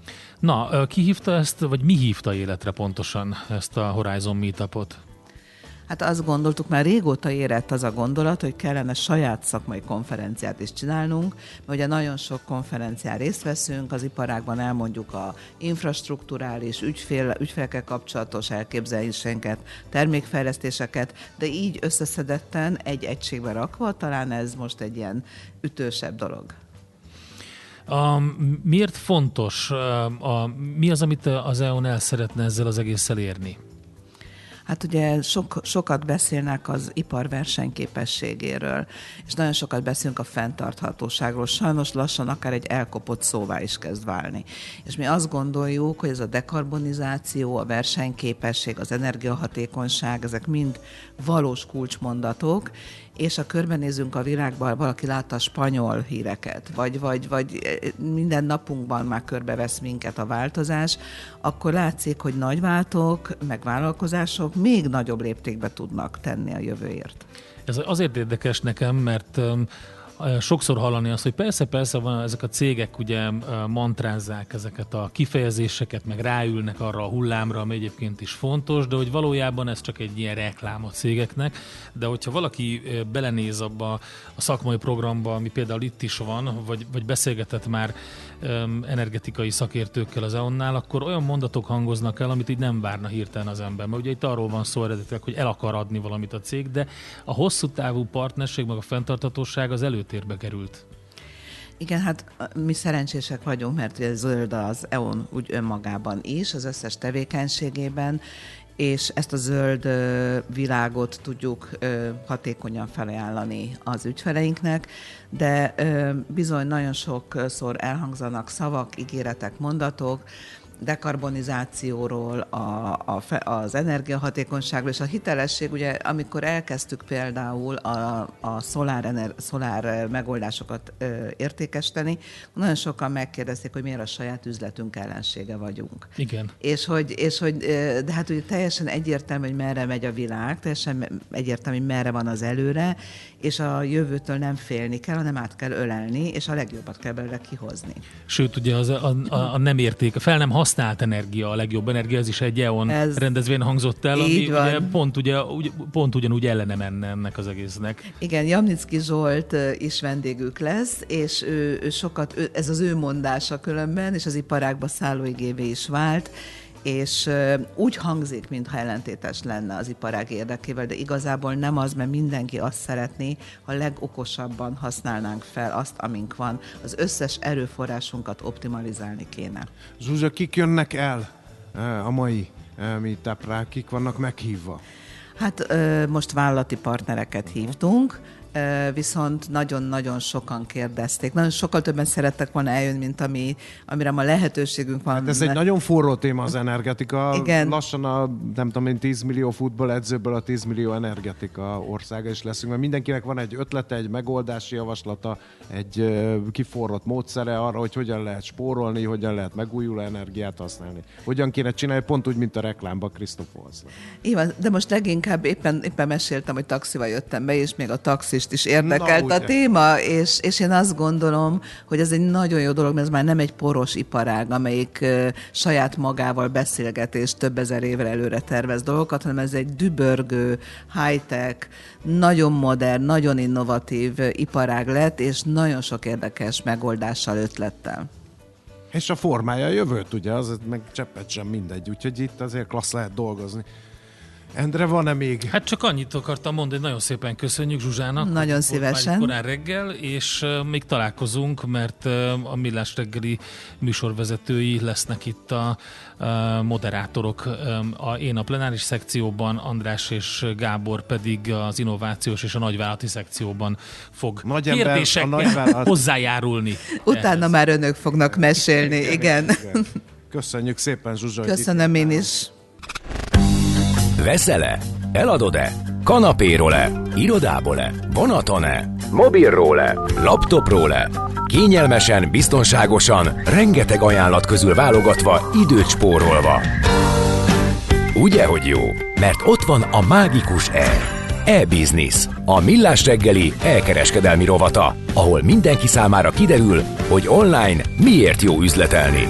Na, ki hívta ezt, vagy mi hívta életre pontosan ezt a Horizon Meetupot? Hát azt gondoltuk, már régóta érett az a gondolat, hogy kellene saját szakmai konferenciát is csinálnunk, mert ugye nagyon sok konferencián részt veszünk, az iparágban elmondjuk a infrastrukturális, ügyfélekkel kapcsolatos elképzeléseinket, termékfejlesztéseket, de így összeszedetten egy egységbe rakva, talán ez most egy ilyen ütősebb dolog. Miért fontos? Mi az, amit az EON el szeretne ezzel az egésszel érni? Hát ugye sokat beszélnek az ipar versenyképességéről, és nagyon sokat beszélünk a fenntarthatóságról. Sajnos lassan akár egy elkopott szóvá is kezd válni. És mi azt gondoljuk, hogy ez a dekarbonizáció, a versenyképesség, az energiahatékonyság, ezek mind valós kulcsmondatok, és ha körbenézünk a világban, valaki látta a spanyol híreket, vagy minden napunkban már körbevesz minket a változás, akkor látszik, hogy nagyváltók, meg vállalkozások még nagyobb léptékbe tudnak tenni a jövőért. Ez azért érdekes nekem, mert sokszor hallani azt, hogy persze van, ezek a cégek ugye mantrázzák ezeket a kifejezéseket, meg ráülnek arra a hullámra, ami egyébként is fontos, de hogy valójában ez csak egy ilyen reklám a cégeknek, de hogyha valaki belenéz abba a szakmai programba, ami például itt is van, vagy beszélgetett már energetikai szakértőkkel az EON-nál, akkor olyan mondatok hangoznak el, amit így nem várna hirtelen az ember. Mert ugye itt arról van szó eredetileg, hogy el akar adni valamit a cég, de a hosszú távú partnerség, meg a fenntarthatóság az előtérbe került. Igen, hát mi szerencsések vagyunk, mert ugye zöld az EON úgy önmagában is, az összes tevékenységében, és ezt a zöld világot tudjuk hatékonyan felajánlani az ügyfeleinknek, de bizony nagyon sokszor elhangzanak szavak, ígéretek, mondatok, dekarbonizációról, az energiahatékonyságról, és a hitelesség, ugye amikor elkezdtük például a szolár megoldásokat értékesíteni, nagyon sokan megkérdezték, hogy miért a saját üzletünk ellensége vagyunk. Igen. És hogy de hát ugye teljesen egyértelmű, hogy merre megy a világ, teljesen egyértelmű, hogy merre van az előre, és a jövőtől nem félni kell, hanem át kell ölelni, és a legjobbat kell belőle kihozni. Sőt, ugye a nem érték, fel nem használt energia a legjobb energia, ez is egy EON rendezvényen hangzott el, ami ugye pont ugyanúgy ellene menne ennek az egésznek. Igen, Jamnicki Zsolt is vendégük lesz, és ő sokat, ez az ő mondása különben, és az iparágba szállóigévé is vált, és úgy hangzik, mintha ellentétes lenne az iparág érdekével, de igazából nem az, mert mindenki azt szeretné, ha legokosabban használnánk fel azt, amink van. Az összes erőforrásunkat optimalizálni kéne. Zsuzsa, kik jönnek el a mai meetupra, kik vannak meghívva? Hát most vállalati partnereket hívtunk, viszont nagyon-nagyon sokan kérdezték. Nagyon sokkal többen szerettek volna eljönni, mint amire ma lehetőségünk van. Hát ez egy nagyon forró téma az energetika. Igen. Lassan a, nem tudom én, 10 millió futballedzőből a 10 millió energetika országa is leszünk, mert mindenkinek van egy ötlete, egy megoldási javaslata, egy kiforrott módszere arra, hogy hogyan lehet spórolni, hogyan lehet megújuló energiát használni. Hogyan kéne csinálni, pont úgy, mint a reklámban Krisztóforsznak. Igen, de most leginkább éppen meséltem, hogy taxival jöttem be, és még a taxis is érdekelt a téma, és én azt gondolom, hogy ez egy nagyon jó dolog, mert ez már nem egy poros iparág, amelyik saját magával beszélget és több ezer évre előre tervez dolgokat, hanem ez egy dübörgő, high-tech, nagyon modern, nagyon innovatív iparág lett, és nagyon sok érdekes megoldással, ötlettel. És a formája a jövőt, ugye, az meg cseppet sem mindegy, úgyhogy itt azért klassz lehet dolgozni. Endre, van-e még? Hát csak annyit akartam mondani, nagyon szépen köszönjük Zsuzsának. Nagyon szívesen. Korán reggel, és még találkozunk, mert a Millás reggeli műsorvezetői lesznek itt a moderátorok. Én a plenáris szekcióban, András és Gábor pedig az innovációs és a nagyvállalati szekcióban fog kérdésekkel hozzájárulni. Utána már önök fognak mesélni, igen. Köszönjük szépen, Zsuzsa. Köszönöm én is. Veszel-e? Eladod-e? Kanapéról-e? Irodából-e? Vonaton-e? Mobilról-e? Laptopról-e? Kényelmesen, biztonságosan, rengeteg ajánlat közül válogatva, időt spórolva. Ugye, hogy jó? Mert ott van a mágikus e-business, a Millás reggeli elkereskedelmi rovata, ahol mindenki számára kiderül, hogy online miért jó üzletelni.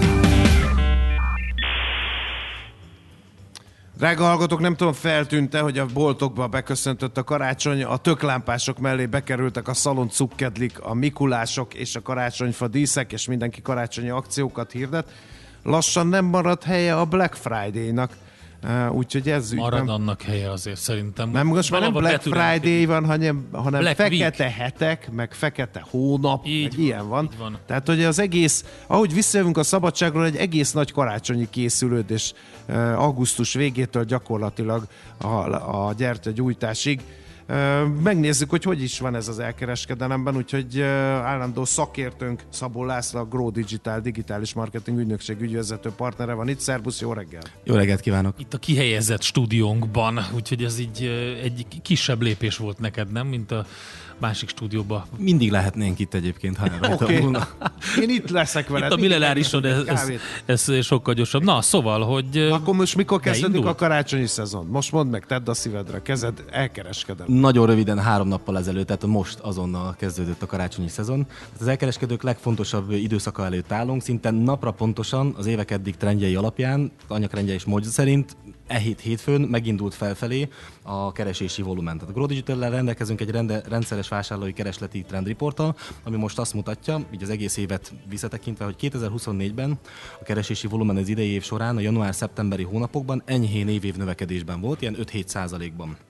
Drága hallgatók, nem tudom, feltűnt-e, hogy a boltokba beköszöntött a karácsony, a töklámpások mellé bekerültek a szalon cukkedlik, a mikulások és a karácsonyfa díszek, és mindenki karácsonyi akciókat hirdet. Lassan nem marad helye a Black Friday-nak, úgyhogy ez marad annak helye azért szerintem. Nem, most már nem Black Friday van, hanem Black fekete Week. Hetek, meg fekete hónap, így meg van, ilyen van. van. Tehát, hogy az egész, ahogy visszajövünk a szabadságról, egy egész nagy karácsonyi készülődés augusztus végétől gyakorlatilag a gyertyagyújtásig. Megnézzük, hogy is van ez az elkereskedelemben, úgyhogy állandó szakértőnk Szabó László, a Grow Digital digitális marketing ügynökség ügyvezető partnere van itt. Szerbusz, jó reggel! Jó reggelt kívánok! Itt a kihelyezett stúdiónkban, úgyhogy ez így egy kisebb lépés volt neked, nem? Mint a másik stúdióba. Mindig lehetnénk itt egyébként, ha rajta volna. Én itt leszek veled. Itt a millenárison ez sokkal gyorsabb. Na, szóval, hogy... Akkor most mikor kezdődik a karácsonyi szezon? Most mondd meg, tedd a szívedre, kezed, elkereskedem. Nagyon röviden, 3 nappal ezelőtt, tehát most azonnal kezdődött a karácsonyi szezon. Az elkereskedők legfontosabb időszaka előtt állunk, szinte napra pontosan az évek eddig trendjei alapján, anyagrendje és módja szerint hétfőn megindult felfelé a keresési volumen. Tehát a Grow Digital-lel rendelkezünk egy rendszeres vásárlói keresleti trendriporttal, ami most azt mutatja, így az egész évet visszatekintve, hogy 2024-ben a keresési volumen az idei év során a január-szeptemberi hónapokban enyhén év növekedésben volt, ilyen 5-7%-ban.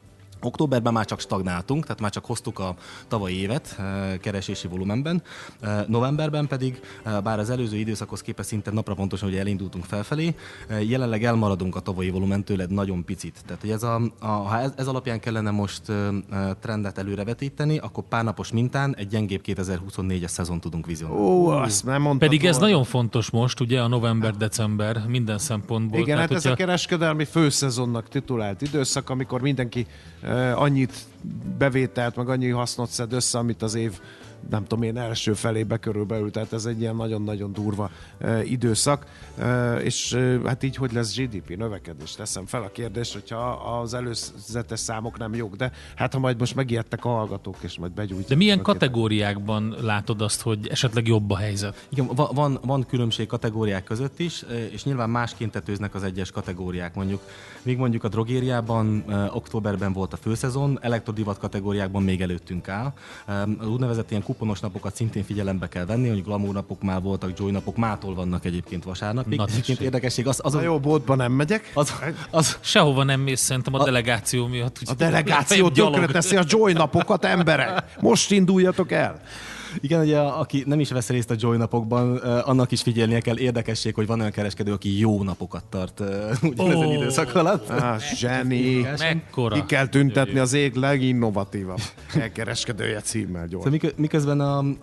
Októberben már csak stagnáltunk, tehát már csak hoztuk a tavalyi évet keresési volumenben. Novemberben pedig, bár az előző időszakhoz képest szinte napra pontosan, hogy elindultunk felfelé, jelenleg elmaradunk a tavalyi volumentől nagyon picit. Tehát, hogy ha ez alapján kellene most trendet előrevetíteni, akkor pár napos mintán egy gyengébb 2024-es szezon tudunk vizionálni. Azt nem mondtad. Pedig ez nagyon fontos most, ugye a november-december minden szempontból. Igen, tehát, ez a kereskedelmi főszezonnak titulált időszak, amikor mindenki annyit bevételt, meg annyi hasznot szed össze, amit az év, nem tudom én, első felébe körülbelül, tehát ez egy ilyen nagyon-nagyon durva időszak, és hát így hogy lesz GDP növekedés? Teszem fel a kérdést, hogyha az előzetes számok nem jók, de hát ha majd most megijedtek a hallgatók, és majd begyújtják. De milyen kategóriákban látod azt, hogy esetleg jobb a helyzet? Igen, van különbség kategóriák között is, és nyilván másként tetőznek az egyes kategóriák. Mondjuk a drogériában októberben volt a főszezon, elektrodivat kategóriákban még előttünk áll. Az úgynevezett ilyen kuponos napokat szintén figyelembe kell venni, hogy glamour napok már voltak, joy napok mától vannak egyébként vasárnapig. Egyébként érdekesség az jó, boltba nem megyek. Sehova nem mész, szerintem a delegáció miatt. A delegáció tökre teszi a joy napokat, emberek! Most induljatok el! Igen, ugye aki nem is vesz részt a joy napokban, annak is figyelnie kell. Érdekesség, hogy van olyan kereskedő, aki jó napokat tart ugyanezen időszak alatt. Zseni! Mekkora! Ki kell tüntetni az ég leginnovatívabb elkereskedője címmel gyorsan. Szóval miközben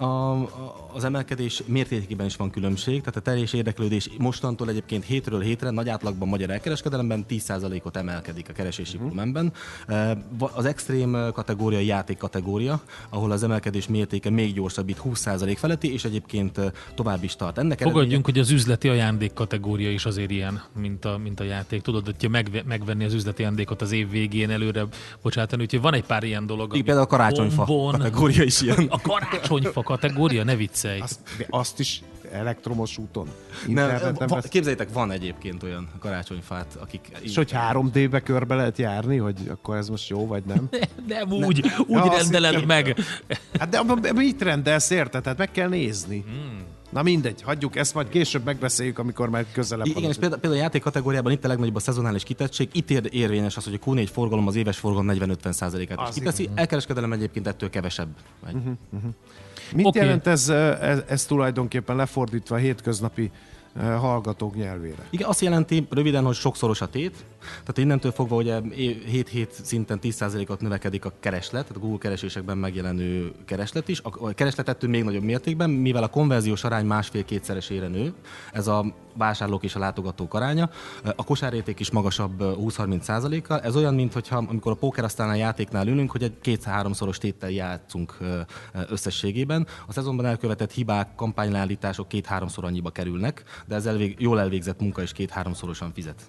az emelkedés mértékében is van különbség, tehát a teljes érdeklődés mostantól egyébként hétről hétre nagy átlagban magyar elkereskedelemben 10%-ot emelkedik a keresési volumenben. Az extrém kategória játék kategória, ahol az emelkedés mértéke még gyorsabb, itt 20% feletti, és egyébként tovább is tart. Fogadjunk, hogy az üzleti ajándék kategória is azért ilyen, mint a játék. Tudod, hogyha megvenni az üzleti ajándékot az év végén előre bocsátani, úgyhogy van egy pár ilyen dolog. Például a karácsonyfa kategória is ilyen. A karácsonyfa kategória? Ne viccelj. Azt is elektromos úton? Képzeljétek, van egyébként olyan karácsonyfát, akik... És hogy 3D-be körbe lehet járni, hogy akkor ez most jó, vagy nem? Nem úgy rendeled meg. Hát de mit rendelsz, érted? Tehát meg kell nézni. Na mindegy, hagyjuk ezt, majd később megbeszéljük, amikor már közelebb van. Igen, és például a játék kategóriában itt a legnagyobb a szezonális kitettség. Itt érvényes az, hogy a Q4 forgalom az éves forgalom 40-50%-át is kiteszi. Elkereskedelem egyébként ettől kevesebb. Mit jelent ez tulajdonképpen lefordítva a hétköznapi hallgatók nyelvére? Igen, azt jelenti röviden, hogy sokszoros a tét. Tehát innentől fogva ugye 7 szinten 10%-ot növekedik a kereslet, tehát a Google keresésekben megjelenő kereslet is. A kereslet ettől még nagyobb mértékben, mivel a konverziós arány 1,5-2-szeresére nő, ez a vásárlók és a látogatók aránya. A kosárérték is magasabb 20-30%-kal. Ez olyan, mintha amikor a pókerasztalnál játéknál ülünk, hogy egy 2-3-szoros téttel játszunk összességében. A szezonban elkövetett hibák, kampányleállítások 2-3-szor annyiba kerülnek, de ez jól elvégzett munka is 2-3-szorosan fizet.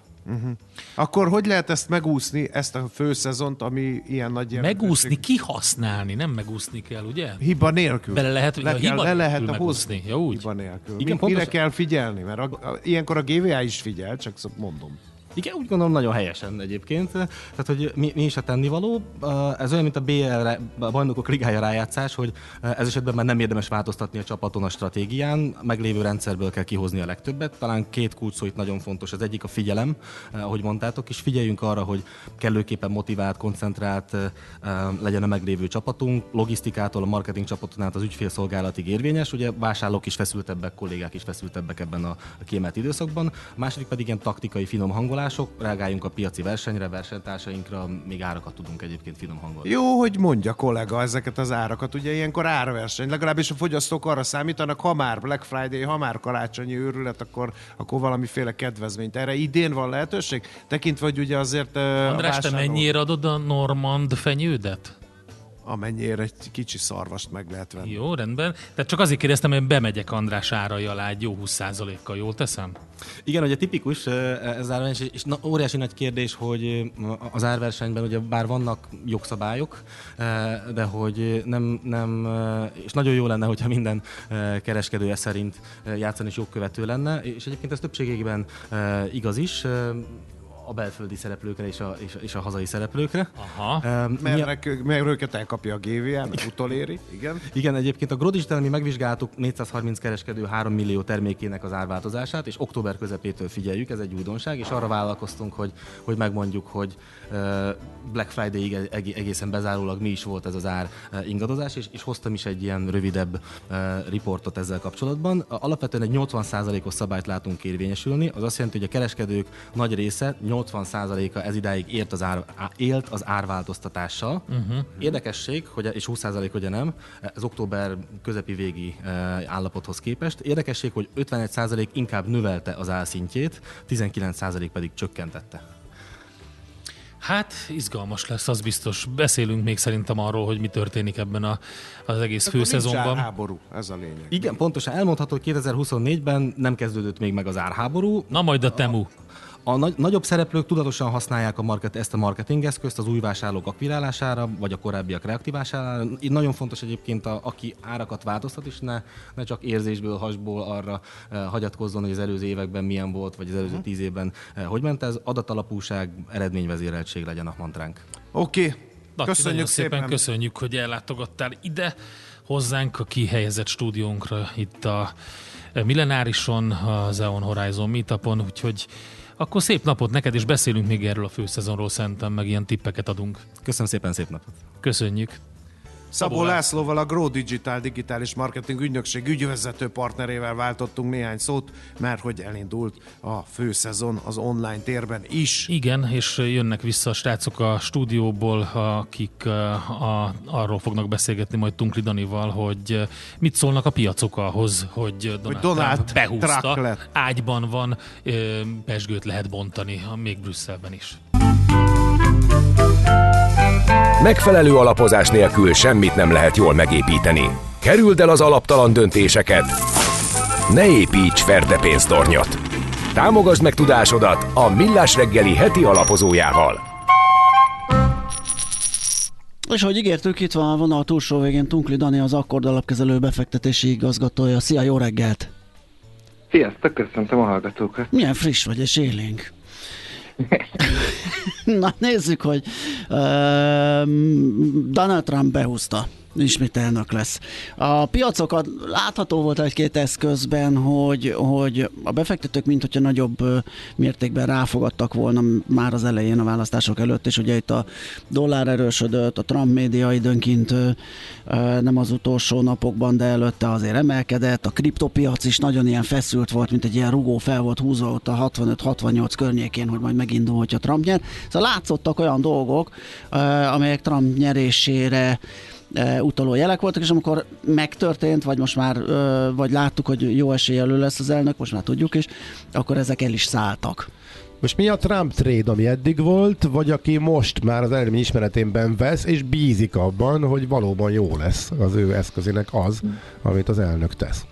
Akkor hogy lehet ezt megúszni, ezt a főszezont, ami ilyen nagy jelentőség? Megúszni, kihasználni, nem megúszni kell, ugye? Hiba nélkül. Le lehet megúszni. Ja, úgy. Hiba nélkül. Igen, mire kell figyelni? Mert ilyenkor a GVA is figyel, csak mondom. Igen, úgy gondolom nagyon helyesen egyébként. Tehát, hogy mi is a tennivaló. Ez olyan, mint a BL-re, a Bajnokok Ligája rájátszás, hogy ez esetben már nem érdemes változtatni a csapaton, a stratégián. Meglévő rendszerből kell kihozni a legtöbbet. Talán 2 kulcsszó itt nagyon fontos. Az egyik a figyelem, ahogy mondtátok, és figyeljünk arra, hogy kellőképpen motivált, koncentrált legyen a meglévő csapatunk. Logisztikától, a marketing csapaton át az ügyfélszolgálatig érvényes. Ugye vásárlók is feszültebbek, kollégák is feszültebbek ebben a kiemelt időszakban. A második pedig ilyen taktikai finom hangolás. Reagáljunk a piaci versenyre, versenytársainkra, még árakat tudunk egyébként finom hangolni. Jó, hogy mondja kollega ezeket az árakat, ugye ilyenkor árverseny, legalábbis a fogyasztók arra számítanak, ha már Black Friday, ha már karácsonyi őrület, akkor valamiféle kedvezményt. Erre idén van lehetőség? Tekintve, hogy ugye azért... András, te mennyire adod a normand fenyődet? Amennyire egy kicsi szarvast meg lehet venni. Jó, rendben. Tehát csak azért kérdeztem, hogy bemegyek András árai alá egy jó 20%-kal, jól teszem? Igen, ugye tipikus ez árverseny, és óriási nagy kérdés, hogy az árversenyben ugye bár vannak jogszabályok, de hogy nem és nagyon jó lenne, hogyha minden kereskedője szerint játszani is jogkövető lenne, és egyébként ez többségében igaz is. a belföldi szereplőkre és a hazai szereplőkre. Aha. Mert őket elkapja a GVA, meg utoléri, igen. Igen, egyébként a Grodigitál mi megvizsgáltuk 430 kereskedő 3 millió termékének az árváltozását, és október közepétől figyeljük, ez egy újdonság, és arra vállalkoztunk, hogy megmondjuk, hogy Black Friday-ig egészen bezárólag mi is volt ez az ár ingadozás, és hoztam is egy ilyen rövidebb riportot ezzel kapcsolatban. Alapvetően egy 80%-os szabályt látunk érvényesülni, az azt jelenti, hogy a kereskedők nagy része, 80%-a ez idáig élt az árváltoztatással. Érdekesség, és 20% ugye nem, ez október közepi végi állapothoz képest. Érdekesség, hogy 51% inkább növelte az árszintjét, 19% pedig csökkentette. Hát izgalmas lesz, az biztos. Beszélünk még szerintem arról, hogy mi történik ebben az egész főszezonban. Nincs árháború, ez a lényeg. Igen, pontosan elmondható, hogy 2024-ben nem kezdődött még meg az árháború. Na majd a Temu. A nagyobb szereplők tudatosan használják ezt a marketingeszközt az új vásárlók akvirálására, vagy a korábbiak reaktiválására. Így nagyon fontos egyébként, aki árakat változtat, és ne csak érzésből, hasból arra hagyatkozzon, hogy az előző években milyen volt, vagy az előző 10 évben hogy ment ez. Adatalapúság, eredményvezéreltség legyen a mantránk. Oké. Köszönjük szépen. Köszönjük, hogy ellátogattál ide hozzánk a kihelyezett stúdiónkra itt a Millenárison, az EON Horizon Meetupon, úgyhogy akkor szép napot neked, és beszélünk még erről a főszezonról, szerintem meg ilyen tippeket adunk. Köszönöm szépen, szép napot! Köszönjük! Szabó Lászlóval, a Grow Digital digitális marketing ügynökség ügyvezető partnerével váltottunk néhány szót, mert hogy elindult a főszezon az online térben is. Igen, és jönnek vissza a srácok a stúdióból, akik arról fognak beszélgetni majd Tunkli Danival, hogy mit szólnak a piacok ahhoz, hogy Donald Trump behúzta. Ágyban van, pezsgőt lehet bontani, még Brüsszelben is. Megfelelő alapozás nélkül semmit nem lehet jól megépíteni. Kerüld el az alaptalan döntéseket. Ne építs ferdepénztornyot. Támogasd meg tudásodat a Millás reggeli heti alapozójával. És ahogy ígértük, itt van a vonal túlsó végén Tunkli Dani, az Akkord alapkezelő befektetési igazgatója. Szia, jó reggelt! Sziasztok, köszöntöm a hallgatókat! Milyen friss vagy és élénk! Na nézzük, hogy Donald Trump behúzta, ismét elnök lesz. A piacokat látható volt egy-két eszközben, hogy a befektetők mint hogyha nagyobb mértékben ráfogadtak volna már az elején a választások előtt, és ugye itt a dollár erősödött, a Trump média időnként nem az utolsó napokban, de előtte azért emelkedett, a kriptopiac is nagyon ilyen feszült volt, mint egy ilyen rugó fel volt húzva ott a 65-68 környékén, hogy majd megindul, hogyha Trump nyer. Szóval látszottak olyan dolgok, amelyek Trump nyerésére utaló jelek voltak, és amikor megtörtént, vagy most már vagy láttuk, hogy jó eséllyel lesz az elnök, most már tudjuk is, akkor ezek el is szálltak. Most mi a Trump trade, ami eddig volt, vagy aki most már az eredmény ismeretében vesz, és bízik abban, hogy valóban jó lesz az ő eszközének az, amit az elnök tesz?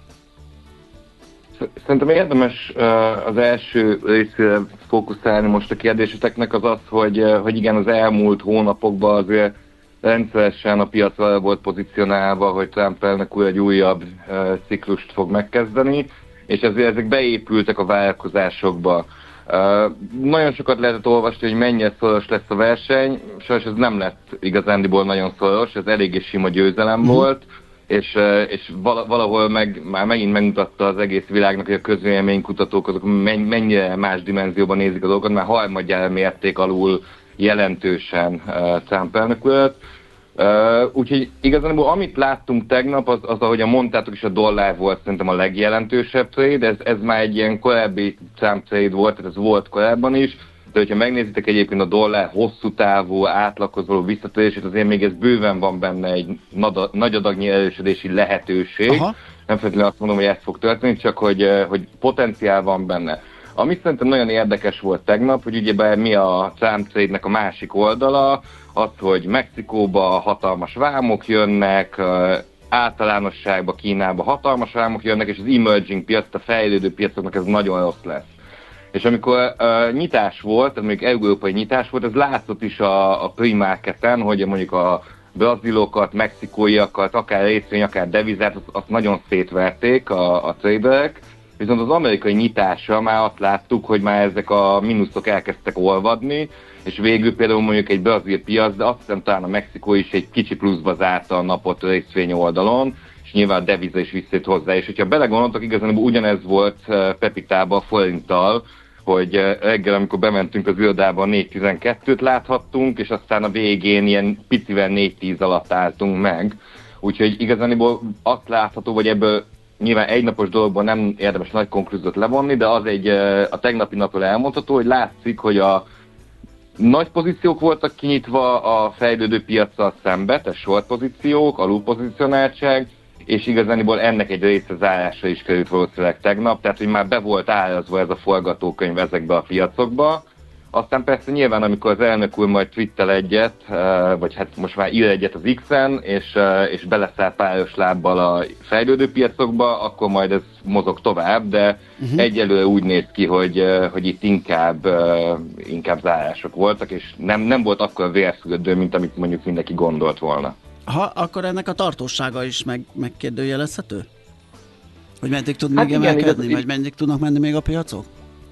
Szerintem érdemes az első részére fókuszálni most a kérdéseteknek, az az, hogy igen, az elmúlt hónapokban azért rendszeresen a piacra volt pozícionálva, hogy Trump elnök úr egy újabb ciklust fog megkezdeni, és ezért ezek beépültek a várakozásokba. Nagyon sokat lehetett olvasni, hogy mennyire szoros lesz a verseny, sajnos ez nem lett igazándiból nagyon szoros, ez eléggé sima győzelem volt, és valahol már megint megmutatta az egész világnak, hogy a közvéleménykutatók azok mennyire más dimenzióban nézik a dolgokat, már harmadjára mérték alul jelentősen Trump elnök urat. Úgyhogy igazából amit láttunk tegnap, az ahogyan mondtátok is, a dollár volt szerintem a legjelentősebb trade, ez már egy ilyen korábbi Trump trade volt, tehát ez volt korábban is, de hogyha megnézitek egyébként a dollár hosszú távú átlaghoz való visszatérését, azért még ez bőven van benne egy nagy adagnyi erősödési lehetőség. Aha. Nem feltétlenül azt mondom, hogy ez fog történni, csak hogy potenciál van benne. Ami szerintem nagyon érdekes volt tegnap, hogy ugyebár mi a Trump trade-nek a másik oldala, az, hogy Mexikóba hatalmas vámok jönnek, általánosságban Kínába hatalmas vámok jönnek, és az emerging piac, a fejlődő piacoknak ez nagyon rossz lesz. És amikor nyitás volt, tehát mondjuk európai nyitás volt, ez látszott is a pre-marketen, hogy mondjuk a brazilokat, mexikóiakat, akár részvény, akár devizát, azt nagyon szétverték a traderek, viszont az amerikai nyitása már azt láttuk, hogy már ezek a mínuszok elkezdtek olvadni, és végül például mondjuk egy brazil piac, de azt hiszem talán a Mexikó is egy kicsi pluszba zárta a napot részvény oldalon, és nyilván a deviza is visszajött hozzá. És hogyha belegondoltok, igazán ugyanez volt Pepitában a forinttal, hogy reggel, amikor bementünk az irodában 4.12-t láthattunk, és aztán a végén ilyen picivel 4.10 alatt álltunk meg. Úgyhogy igazániból azt látható, hogy ebből nyilván egynapos dologban nem érdemes nagy konklúziót levonni, de az a tegnapi napról elmondható, hogy látszik, hogy a nagy pozíciók voltak kinyitva a fejlődő piaccal szembe, tehát short pozíciók, alulpozicionáltság, és igazániból ennek egy része zárásra is került valószínűleg tegnap, tehát hogy már be volt árazva ez a forgatókönyv ezekbe a piacokba. Aztán persze nyilván, amikor az elnök úr majd twittel egyet, vagy hát most már ír egyet az X-en, és beleszáll páros lábbal a fejlődő piacokba, akkor majd ez mozog tovább, de egyelőre úgy néz ki, hogy itt inkább zárások voltak, és nem volt akkor vérszülődő, mint amit mondjuk mindenki gondolt volna. Akkor ennek a tartósága is megkérdőjelezhető? Hogy meddig tud még emelkedni, vagy meddig tudnak menni még a piacok?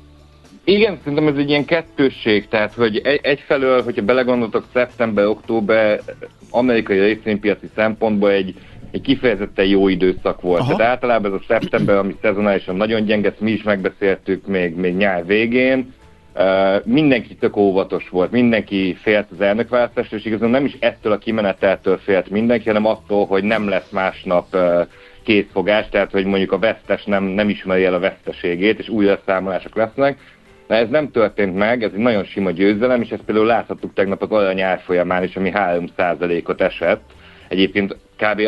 Igen, szerintem ez egy ilyen kettősség, tehát hogy egyfelől, hogyha belegondoltok, szeptember-október amerikai részvénypiaci szempontból egy kifejezetten jó időszak volt. Tehát általában ez a szeptember, ami szezonálisan nagyon gyenge, ezt mi is megbeszéltük még nyár végén, mindenki tök óvatos volt, mindenki félt az elnökválasztástól, és igazán nem is ettől a kimeneteltől félt mindenki, hanem attól, hogy nem lesz másnap készfogás, tehát hogy mondjuk a vesztes nem ismeri el a veszteségét, és újra számolások lesznek. Na ez nem történt meg, ez egy nagyon sima győzelem, és ezt például láthattuk tegnap az arany árfolyamán is, ami 3%-ot esett. Egyébként kb.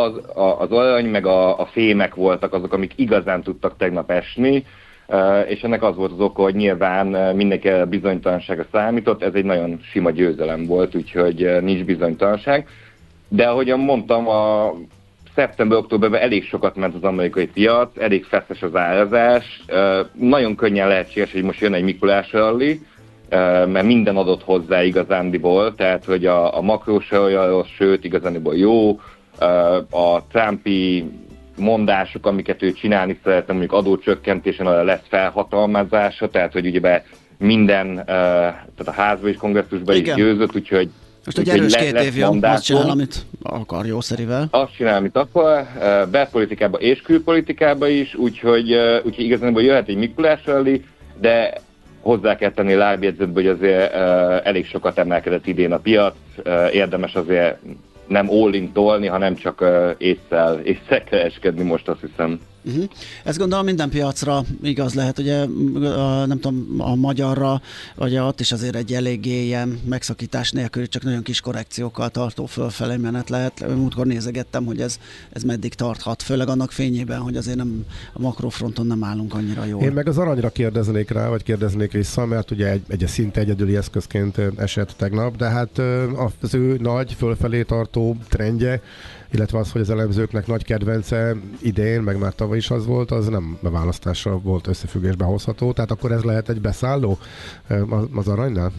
Az arany meg a fémek voltak azok, amik igazán tudtak tegnap esni, és ennek az volt az oka, hogy nyilván mindenki a bizonytalanságra számított, ez egy nagyon sima győzelem volt, úgyhogy nincs bizonytalanság. De ahogyan mondtam, a szeptember-októberben elég sokat ment az amerikai piac, elég feszes az árazás, nagyon könnyen lehetséges, hogy most jön egy Mikulás ralli, mert minden adott hozzá igazándiból, tehát hogy a makró se olyan rossz, sőt igazándiból jó, a Trumpi mondások, amiket ő csinálni szeretne, mondjuk adócsökkentésen arra lesz felhatalmazása, tehát hogy ugye minden, tehát a házba és kongresszusban is győzött, úgyhogy most egy erős 2 év jön, azt csinál, amit akar jószerivel. Azt csinál, amit akar, belpolitikában és külpolitikában is, úgyhogy igazából jöhet egy Mikulás ralli, de hozzá kell tenni lábjegyzetbe, hogy azért elég sokat emelkedett idén a piac, érdemes azért nem all-in tolni, hanem csak ésszel kereskedni most, azt hiszem. Ezt gondolom minden piacra igaz lehet, ugye nem tudom, a magyarra, vagy ott is azért egy eléggé ilyen megszakítás nélkül, csak nagyon kis korrekciókkal tartó fölfelé menet lehet. Múltkor nézegettem, hogy ez meddig tarthat, főleg annak fényében, hogy azért nem a makrofronton nem állunk annyira jól. Én meg az aranyra kérdeznék rá, vagy kérdeznék vissza, mert ugye egy szinte egyedüli eszközként esett tegnap, de hát az ő nagy fölfelé tartó trendje, illetve az, hogy az elemzőknek nagy kedvence idén, meg már tavaly is az volt, az nem a választással volt összefüggésbe hozható, tehát akkor ez lehet egy beszálló az aranynál?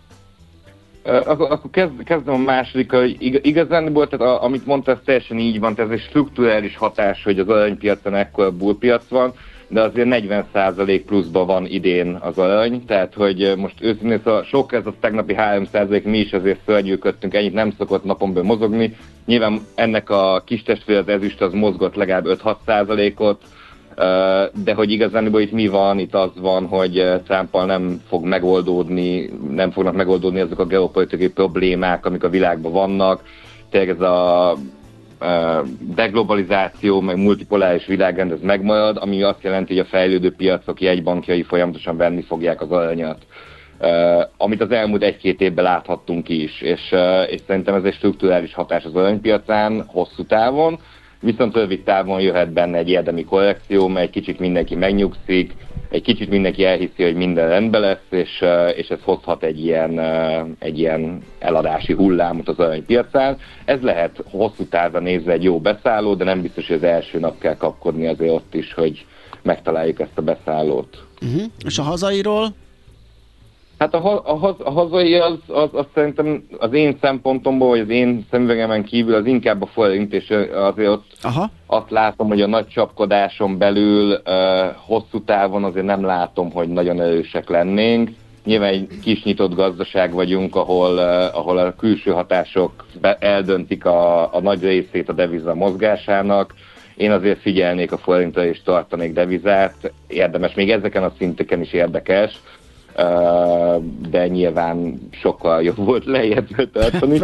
Akkor kezdem a másodikkal, hogy igazán volt, tehát amit mondta, ez teljesen így van, tehát ez egy strukturális hatás, hogy az aranypiacon ekkora bullpiac van, de azért 40% pluszban van idén az arany, tehát hogy most őszintén szóval sok ez a tegnapi 3%, mi is azért szörnyűködtünk, ennyit nem szokott napon belül mozogni. Nyilván ennek a kis testvér az ezüst az mozgott legalább 5-6%-ot, de hogy igazániból itt mi van, itt az van, hogy Trumpal nem fognak megoldódni azok a geopolitikai problémák, amik a világban vannak. Tényleg ez a deglobalizáció, meg multipoláris világrend, ez megmarad, ami azt jelenti, hogy a fejlődő piacok jegybankjai folyamatosan venni fogják az aranyat. Amit az elmúlt 1-2 évben láthattunk is, és szerintem ez egy strukturális hatás az aranypiacán hosszú távon, viszont rövid távon jöhet benne egy érdemi korrekció, mert egy kicsit mindenki megnyugszik, egy kicsit mindenki elhiszi, hogy minden rendben lesz, és ez hozhat egy ilyen eladási hullámot az aranypiacán. Ez lehet hosszú távra nézve egy jó beszálló, de nem biztos, hogy az első nap kell kapkodni azért ott is, hogy megtaláljuk ezt a beszállót. És a hazairól? Hát a hazai az szerintem az én szempontomból, vagy az én szemüvegemen kívül az inkább a forint, és azért ott azt látom, hogy a nagy csapkodáson belül hosszú távon azért nem látom, hogy nagyon erősek lennénk. Nyilván egy kis nyitott gazdaság vagyunk, ahol a külső hatások eldöntik a nagy részét a deviza mozgásának. Én azért figyelnék a forintra és tartanék devizát. Érdemes, még ezeken a szinteken is érdekes, de nyilván sokkal jobb volt lejjebb tartani.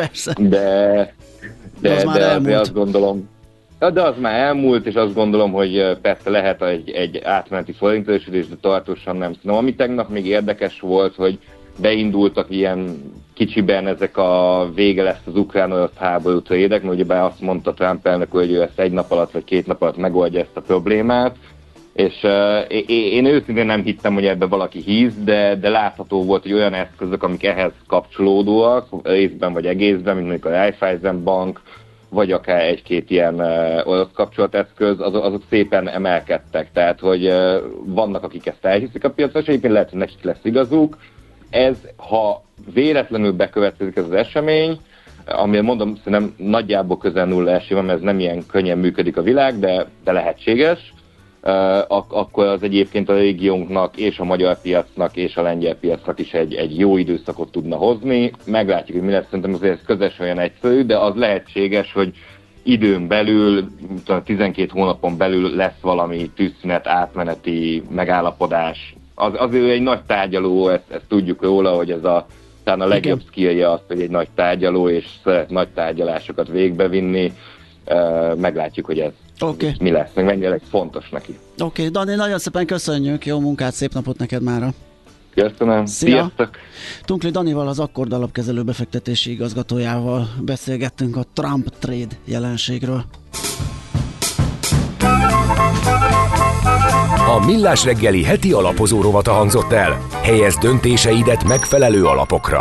de azt gondolom, de az már elmúlt, és azt gondolom, hogy persze lehet egy átmeneti forinterősödés, de tartósan nem. No, ami tegnap még érdekes volt, hogy beindultak ilyen kicsiben ezek a vége lesz az ukrán-orosz háború trédek, mert ugyebár azt mondta Trump elnök, hogy ő ezt 1 nap alatt vagy 2 nap alatt megoldja ezt a problémát, és én őszintén nem hittem, hogy ebbe valaki hisz, de látható volt, hogy olyan eszközök, amik ehhez kapcsolódóak, részben vagy egészben, mint mondjuk a Raiffeisen Bank, vagy akár egy-két ilyen orosz kapcsolateszköz, azok szépen emelkedtek. Tehát, hogy vannak, akik ezt elhiszik a piacra, és egyébként lehet, hogy nekik lesz igazuk. Ez, ha véletlenül bekövetkezik ez az esemény, amire mondom, szerintem nagyjából közel nulla esély van, mert ez nem ilyen könnyen működik a világ, de lehetséges, akkor az egyébként a régiónknak és a magyar piacnak és a lengyel piacnak is egy jó időszakot tudna hozni. Meglátjuk, hogy mi lesz, szerintem azért közös olyan egyszerű, de az lehetséges, hogy időn belül, 12 hónapon belül lesz valami tűzszünet, átmeneti megállapodás. Azért egy nagy tárgyaló, ezt tudjuk róla, hogy ez talán a legjobb skillje az, hogy egy nagy tárgyaló, és szeret nagy tárgyalásokat végbevinni. Meglátjuk, hogy ez mi lesz, meg mennyire fontos neki. Oké, Dani, nagyon szépen köszönjük, jó munkát, szép napot neked mára. Köszönöm, sziasztok! Tunkli Danival, az Akkord alapkezelő befektetési igazgatójával beszélgettünk a Trump trade jelenségről. A Millás reggeli heti alapozó rovata hangzott el. Helyezd döntéseidet megfelelő alapokra.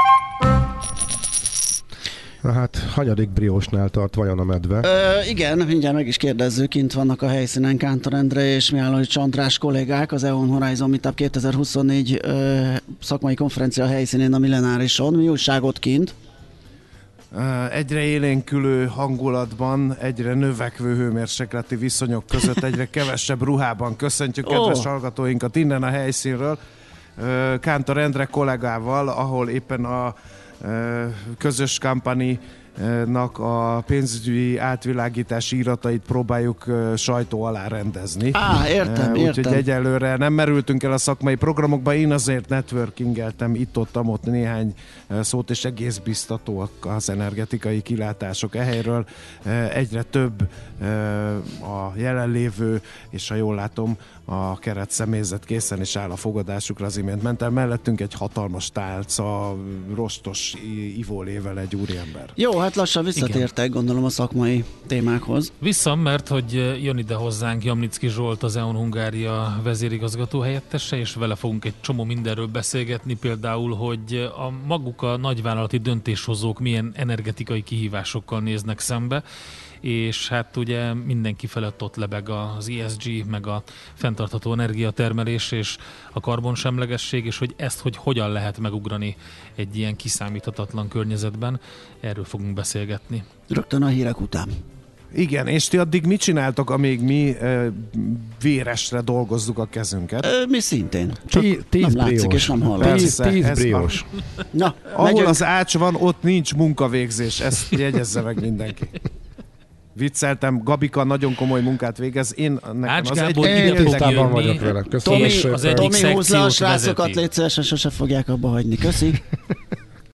Na hát, hanyadik briósnál tart vajon a medve? Igen, mindjárt meg is kérdezzük, kint vannak a helyszínen Kántor Endre és Mihálovics András kollégák, az EON Horizon Meetup 2024 szakmai konferencia helyszínén a Millenárison. Mi újságot kint? Egyre élénkülő hangulatban, egyre növekvő hőmérsékleti viszonyok között, egyre kevesebb ruhában köszöntjük kedves hallgatóinkat innen a helyszínről. Kántor Endre kollégával, ahol éppen a közös kampánynak a pénzügyi átvilágítási iratait próbáljuk sajtó alá rendezni. Értem. Úgyhogy egyelőre nem merültünk el a szakmai programokba, én azért networkingeltem itt-ott néhány szót, és egész biztatóak az energetikai kilátások. Ehelyről egyre több a jelenlévő, és ha jól látom, a keret személyzet készen is áll a fogadásukra, az imént ment el mellettünk egy hatalmas tálca, rostos ivólével egy úriember. Jó, hát lassan visszatértek, gondolom, a szakmai témákhoz. Vissza, mert hogy jön ide hozzánk Jamnicki Zsolt, az EON Hungária vezérigazgató helyettese, és vele fogunk egy csomó mindenről beszélgetni, például, hogy maguk a nagyvállalati döntéshozók milyen energetikai kihívásokkal néznek szembe, és hát ugye mindenki felett ott lebeg az ESG, meg a fenntartható energiatermelés és a karbonsemlegesség, és hogy ezt hogyan lehet megugrani egy ilyen kiszámíthatatlan környezetben, erről fogunk beszélgetni. Rögtön a hírek után. Igen, és ti addig mit csináltok, amíg mi véresre dolgozzuk a kezünket? Mi szintén. Csak nem látszik és nem hallani. 10 briós. Na, ahol az ács van, ott nincs munkavégzés. Ezt jegyezze meg mindenki. Vicceltem, Gabika nagyon komoly munkát végez. Ács Gábor ide fog jönni, Tomi, húzza a srácokat, légy szívesen, sose fogják abba hagyni. Köszi.